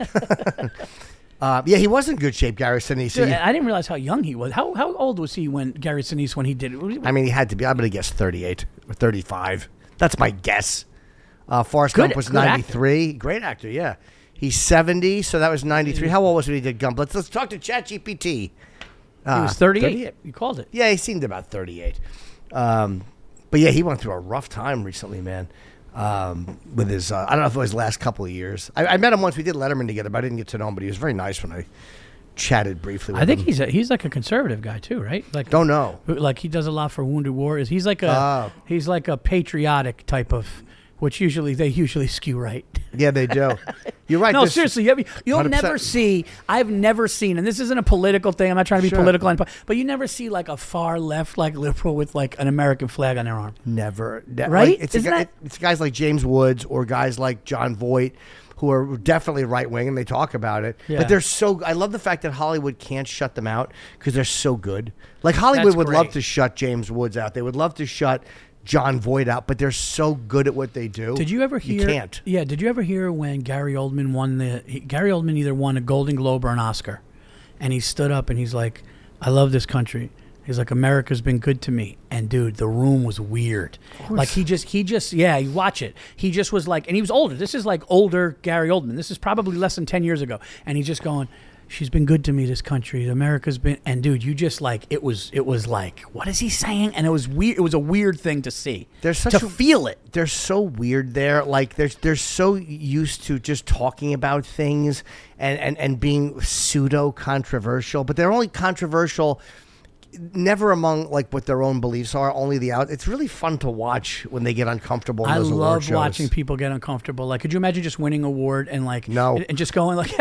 uh, yeah, he was in good shape, Gary Sinise. Dude, I didn't realize how young he was. How how old was he when Gary Sinise when he did it? I mean, he had to be. I'm going to guess thirty-eight or thirty-five. That's my guess. Uh, Forrest Good- Gump was good actor. ninety-three. Great actor, yeah. He's seventy, so that was ninety-three. How old was he when he did Gump? Let's let's talk to ChatGPT. He Uh, was thirty-eight. You called it. Yeah, he seemed about thirty-eight. Um, but yeah, he went through a rough time recently, man. Um, with his, uh, I don't know if it was the last couple of years. I, I met him once. We did Letterman together, but I didn't get to know him. But he was very nice when I chatted briefly with I think him. he's a, he's like a conservative guy too, right? Like Don't know. who- like he does a lot for Wounded Warriors. He's like a Oh. he's like a patriotic type of, which usually they usually skew right. Yeah, they do. You're right. No, this- seriously, you have, you'll one hundred percent. never see. I've never seen, and this isn't a political thing. I'm not trying to be Sure. political, and- but you never see like a far left, like liberal with like an American flag on their arm. Never. Ne- Right? Like, it's, a Isn't guy- that- it's guys like James Woods or guys like John Voight who are definitely right wing and they talk about it. Yeah. But they're so. I love the fact that Hollywood can't shut them out because they're so good. Like Hollywood That's would love great. to shut James Woods out. They would love to shut John Voight out, but they're so good at what they do. Did you ever hear? You can't. Yeah. Did you ever hear when Gary Oldman won the? He, Gary Oldman either won a Golden Globe or an Oscar, and he stood up and he's like, "I love this country." He's like, "America's been good to me." And dude, the room was weird. Like he just, he just, yeah, you watch it. He just was like, and he was older. This is like older Gary Oldman. This is probably less than ten years ago. And he's just going, "She's been good to me, this country. America's been," and dude, you just like, it was, it was like, what is he saying? And it was weird. It was a weird thing to see. There's such to a- feel it. They're so weird there. Like they're they're so used to just talking about things and, and, and being pseudo controversial, but they're only controversial never among like what their own beliefs are, only the out. It's really fun to watch when they get uncomfortable in I those award love shows. watching people get uncomfortable. Like, could you imagine just winning an award and like, No. and just going like,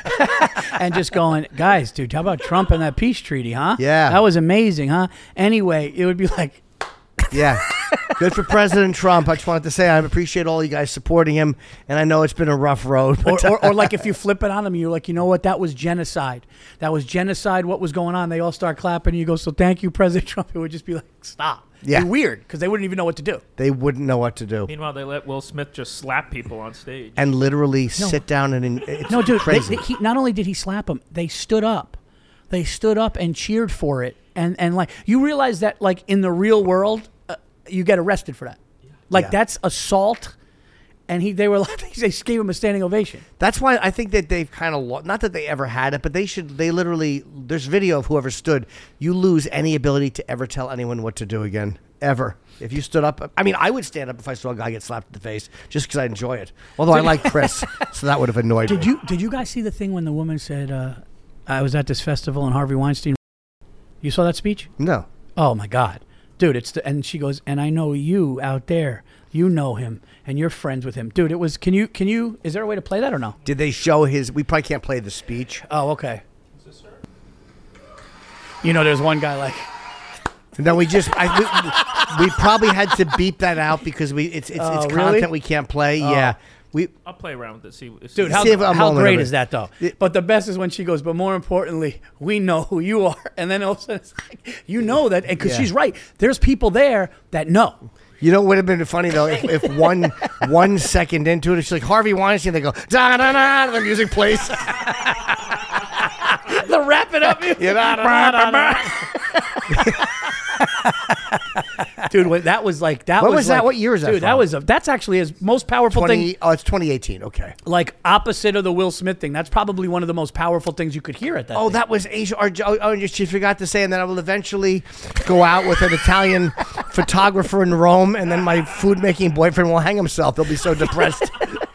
and just going, guys, dude, how about Trump and that peace treaty, huh? Yeah. that was amazing, huh? Anyway, it would be like, Yeah. Good for President Trump. I just wanted to say I appreciate all you guys supporting him, and I know it's been a rough road. or, But or, or like if you flip it on them, you're like, you know what? That was genocide. That was genocide. What was going on? They all start clapping, and you go, so thank you, President Trump. It would just be like, stop. Yeah. It'd be weird because they wouldn't even know what to do. they wouldn't know what to do. Meanwhile, they let Will Smith just slap people on stage. And literally sit down and in, it's No, dude. They, crazy. they, he, not only did he slap him, they stood up. They stood up and cheered for it. And and like you realize that like in the real world, uh, you get arrested for that. Like Yeah. that's assault. And he they were like they just gave him a standing ovation. That's why I think that they've kind of lo- not that they ever had it, but they should. They literally there's video of whoever stood. You lose any ability to ever tell anyone what to do again, ever. If you stood up, I mean, I would stand up if I saw a guy get slapped in the face just because I enjoy it. Although I like Chris, so that would have annoyed Did me. you did you guys see the thing when the woman said, uh, "I was at this festival and Harvey Weinstein"? You saw that speech? No. Oh my God, dude! It's the, and she goes, and I know you out there. You know him, and you're friends with him, dude. It was. Can you? Can you? Is there a way to play that or no? Did they show his? We probably can't play the speech. Oh, okay. You know, there's one guy like. No, we just I, we, we probably had to beep that out because we it's it's, Oh, it's really? content we can't play. Yeah, we I'll play around with it. See, see Dude, how, See if a how moment great of it. is that, though? It- But the best is when she goes, but more importantly, we know who you are. And then all of a sudden, it's like, you know that, because Yeah. she's right. There's people there that know. You know what would have been funny though if, if one one second into it, it's like Harvey Weinstein. They go da da da. The music plays. The wrap it up. Yeah, da, da, da, da, da. Dude, when that was like that When was was that? like- What year is that Dude, that from? was a, that's actually his most powerful twenty, thing. oh, it's twenty eighteen. Okay. Like opposite of the Will Smith thing. That's probably one of the most powerful things you could hear at that. Oh, thing. that was Asia Argento. Oh, oh, she forgot to say, and then I will eventually go out with an Italian photographer in Rome, and then my food-making boyfriend will hang himself. They'll be so depressed.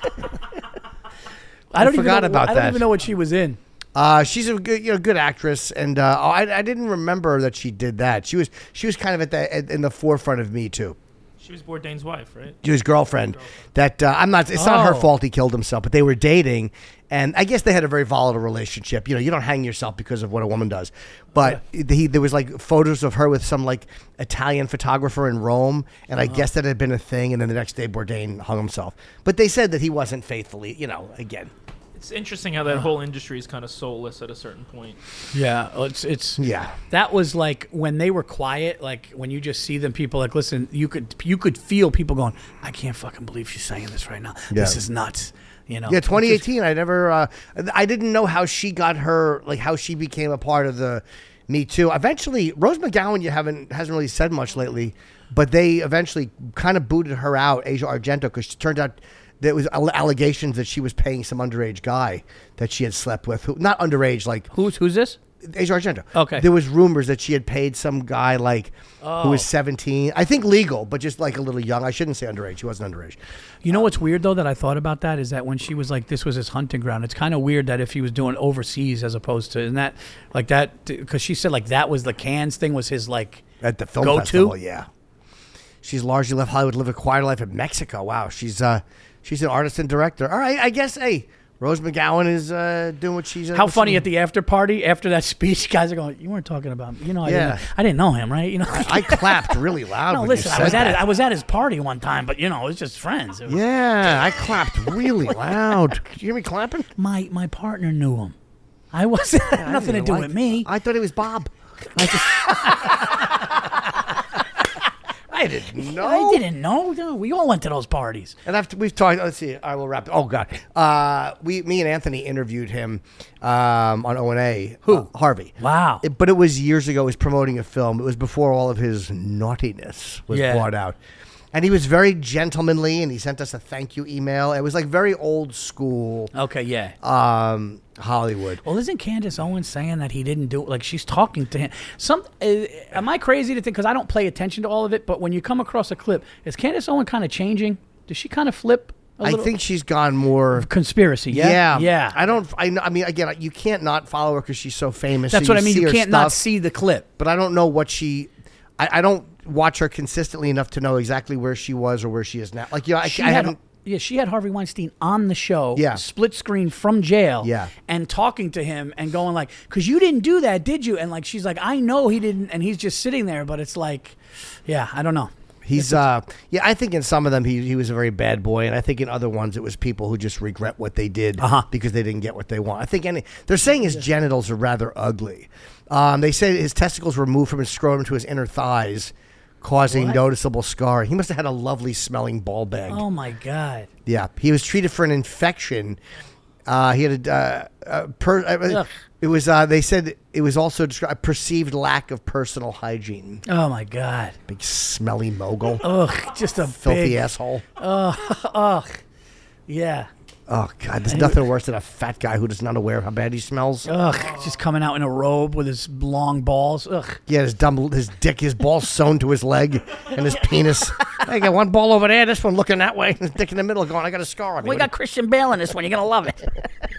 I don't forgot even know, about I don't that. even know what she was in. Uh, she's a good, you know, good actress, and uh, oh, I, I didn't remember that she did that. She was, she was kind of at the at, in the forefront of Me Too. She was Bourdain's wife, right? His girlfriend. That uh, I'm not. It's not her Oh. fault he killed himself, but they were dating, and I guess they had a very volatile relationship. You know, you don't hang yourself because of what a woman does, but he there was like photos of her with some like Italian photographer in Rome, and I guess that had been a thing. And then the next day, Bourdain hung himself. But they said that he wasn't faithfully. You know, again. It's interesting how that whole industry is kind of soulless at a certain point. Yeah, it's it's Yeah. That was like when they were quiet, like when you just see them, people like listen. You could you could feel people going, I can't fucking believe she's saying this right now. This Yeah. is nuts. You know. Yeah, twenty eighteen. I never. Uh, I didn't know how she got her, like how she became a part of the Me Too. Eventually, Rose McGowan, you haven't hasn't really said much lately, but they eventually kind of booted her out, Asia Argento, because it turned out there was alle- allegations that she was paying some underage guy that she had slept with, who, not underage, like Who's who's this? Asia Argento. Okay. There was rumors that she had paid some guy like who Oh. was seventeen. I think legal, but just like a little young. I shouldn't say underage. She wasn't underage. You know what's weird though that I thought about that is that when she was like this was his hunting ground. It's kind of weird that if he was doing overseas as opposed to isn't that like that because she said like that was the Cannes thing was his like At the film Go-to? festival, yeah. She's largely left Hollywood, lived a quiet life in Mexico. Wow, she's uh, she's an artist and director. All right, I guess. Hey, Rose McGowan is uh, doing what she's. Uh, How what funny she- at the after party after that speech, guys are going. You weren't talking about me. You know, I, Yeah. didn't, I didn't know him, right? You know, I clapped really loud. no, when listen, you I said was at that. it. I was at his party one time, but you know, it was just friends. It was- Yeah, I clapped really loud. Did you hear me clapping? My my partner knew him. I wasn't I nothing to didn't do like- with me. I thought it was Bob. I didn't know. I didn't know. No, we all went to those parties. And after we've talked, let's see. I will wrap. Oh God, uh, we, me and Anthony interviewed him um, on O and A. Who? Harvey. Wow. It- but it was years ago. He was promoting a film. It was before all of his naughtiness was Yeah. brought out. And he was very gentlemanly, and he sent us a thank you email. It was like very old school Okay, yeah. um, Hollywood. Well, isn't Candace Owens saying that he didn't do it? Like she's talking to him. Some uh, am I crazy to think? Because I don't pay attention to all of it. But when you come across a clip, is Candace Owens kind of changing? Does she kind of flip? A I little? think she's gone more. Conspiracy. Yeah, Yeah, yeah. I don't. I, know- I mean, again, you can't not follow her because she's so famous. That's so what I mean. see You her can't not stuff. see the clip. But I don't know what she. I, I don't watch her consistently enough to know exactly where she was or where she is now. Like, you know, I, She I had, haven't. yeah, she had Harvey Weinstein on the show, Yeah. split screen from jail, Yeah. and talking to him and going like, "Cause you didn't do that, did you?" And like, she's like, "I know he didn't," and he's just sitting there. But it's like, yeah, I don't know. He's uh yeah, I think in some of them he he was a very bad boy, and I think in other ones it was people who just regret what they did Uh-huh. because they didn't get what they want. I think any they're saying his genitals are rather ugly. Um, they say his testicles were moved from his scrotum to his inner thighs, causing What? noticeable scarring. He must have had a lovely smelling ball bag. Oh my god. Yeah, he was treated for an infection. Uh, he had a, uh, a per, uh, Ugh. it was uh, they said it was also described a perceived lack of personal hygiene. Oh my god. Big smelly mogul, Ugh. Just a filthy big, asshole. Ugh. Yeah. Oh God, there's nothing worse than a fat guy who is not aware of how bad he smells. Ugh. Just coming out in a robe with his long balls. Ugh. Yeah, his dumb, his dick, his ball sewn to his leg, and his penis. I got one ball over there, this one looking that way, his dick in the middle, going, I got a scar on me. We got Christian Bale in this one. You're gonna love it.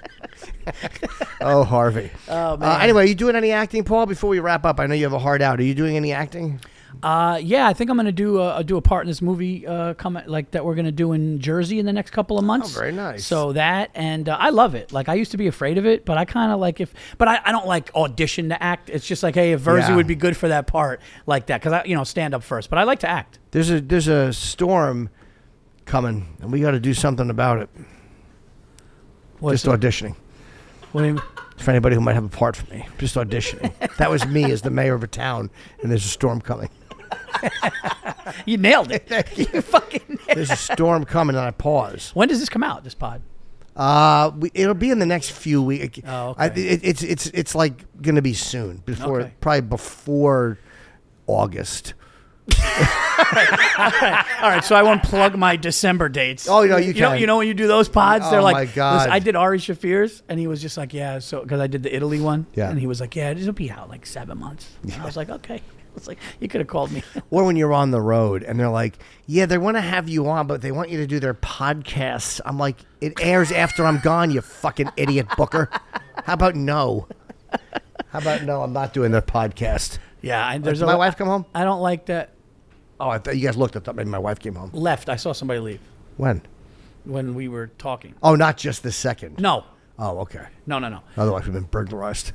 Oh, Harvey. Oh Uh, man. anyway, are you doing any acting, Paul? Before we wrap up, I know you have a heart out. Are you doing any acting? Uh, yeah, I think I'm gonna do a do a part in this movie. Uh, come like that we're gonna do in Jersey in the next couple of months. Oh, very nice. So that and uh, I love it. Like I used to be afraid of it, but I kind of like if. But I, I don't like audition to act. It's just like, hey, if Verzi Yeah. would be good for that part, like that, because I you know stand up first. But I like to act. There's a there's a storm coming, and we got to do something about it. What's Just auditioning. What do you mean? For anybody who might have a part for me, just auditioning. That was me as the mayor of a town, and there's a storm coming. You nailed it. You fucking nailed it. There's a storm coming, and I pause. When does this come out? This pod? Uh, we, it'll be in the next few weeks. Oh, okay. I, it, it's it's it's like going to be soon, before Okay. probably before August. All right, all right, so I won't plug my December dates. Oh, no, you You know, can. you know when you do those pods, they're Oh, like, my God. listen, I did Ari Shafir's, and he was just like, yeah, so because I did the Italy one, Yeah. and he was like, yeah, it'll be out like seven months. And I was like, okay. It's like you could have called me. Or when you're on the road and they're like, yeah, they want to have you on, but they want you to do their podcasts. I'm like, it airs after I'm gone, you fucking idiot booker. How about no? How about no, I'm not doing their podcast. Yeah, I, there's Did a, my wife come home? I don't like that. Oh, I thought you guys looked. I thought maybe my wife came home. Left. I saw somebody leave When? when we were talking. Oh, not just this second. No, Oh, okay. no, no, no. Otherwise, we've been burglarized.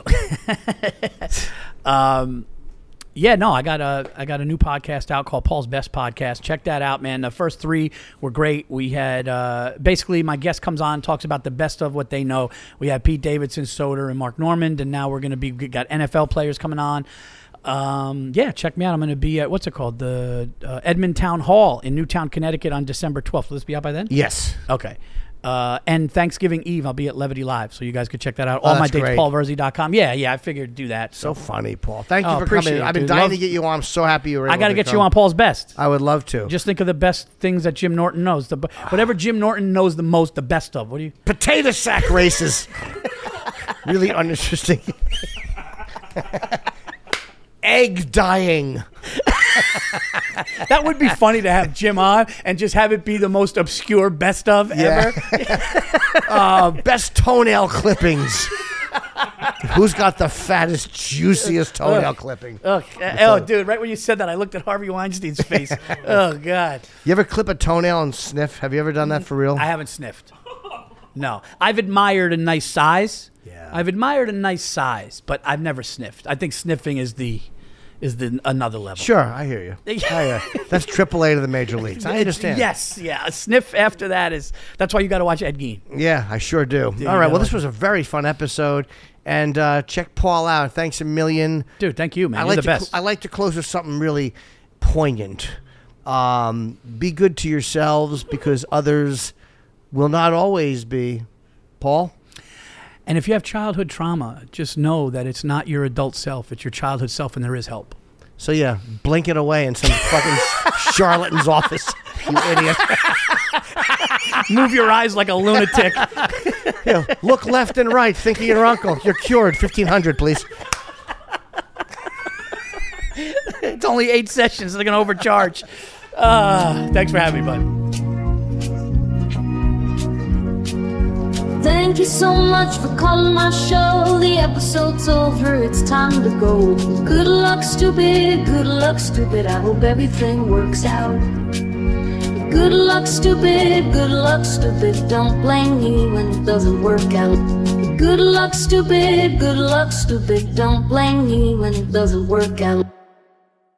Um, yeah, no, I got a I got a new podcast out called Paul's Best Podcast. Check that out, man. The first three were great. We had uh, basically my guest comes on, talks about the best of what they know. We had Pete Davidson, Soder, and Mark Normand, and now we're gonna be we got N F L players coming on. Um, yeah, check me out. I'm gonna be at what's it called, the uh, Edmond Town Hall in Newtown, Connecticut on December twelfth. Will this be out by then? Yes. Okay. Uh, and Thanksgiving Eve, I'll be at Levity Live, so you guys could check that out. Oh, All my that's dates, great. paul verzi dot com. Yeah, yeah, I figured do that. So funny, Paul. Thank you Oh, for appreciate coming. it, I've been dude. dying Love- to get you on. I'm so happy you were able I got to to get come. you on Paul's Best. I would love to. Just think of the best things that Jim Norton knows. The whatever Jim Norton knows the most, the best of. What do you? Potato sack races. Really uninteresting. Egg dyeing. That would be funny to have Jim on and just have it be the most obscure best of Yeah. ever. uh, best toenail clippings. Who's got the fattest, juiciest toenail clipping? Oh, oh, dude! Right when you said that, I looked at Harvey Weinstein's face. Oh God! You ever clip a toenail and sniff? Have you ever done that for real? I haven't sniffed. No, I've admired a nice size. Yeah. I've admired a nice size, but I've never sniffed. I think sniffing is the is the another level. Sure, I hear you. I hear you. That's triple A to the major leagues. I understand. Yes, yeah. A sniff after that is that's why you got to watch Ed Gein. Yeah, I sure do. Dude, All you right, gotta well, this like was a very fun episode. And uh, check Paul out. Thanks a million. Dude, thank you, man. I You're like the to best. Cl- I like to close with something really poignant. Um, be good to yourselves because others will not always be. Paul? And if you have childhood trauma, just know that it's not your adult self. It's your childhood self, and there is help. So, yeah, blink it away in some fucking charlatan's office, you idiot. Move your eyes like a lunatic. Yeah, look left and right. Think of your uncle. You're cured. fifteen hundred, please. It's only eight sessions. They're going to overcharge. Uh, thanks for having me, bud. Thank you so much for calling my show. The episode's over, it's time to go. Good luck, stupid, good luck, stupid. I hope everything works out. Good luck, stupid, good luck, stupid. Don't blame me when it doesn't work out. Good luck, stupid, good luck, stupid. Don't blame me when it doesn't work out.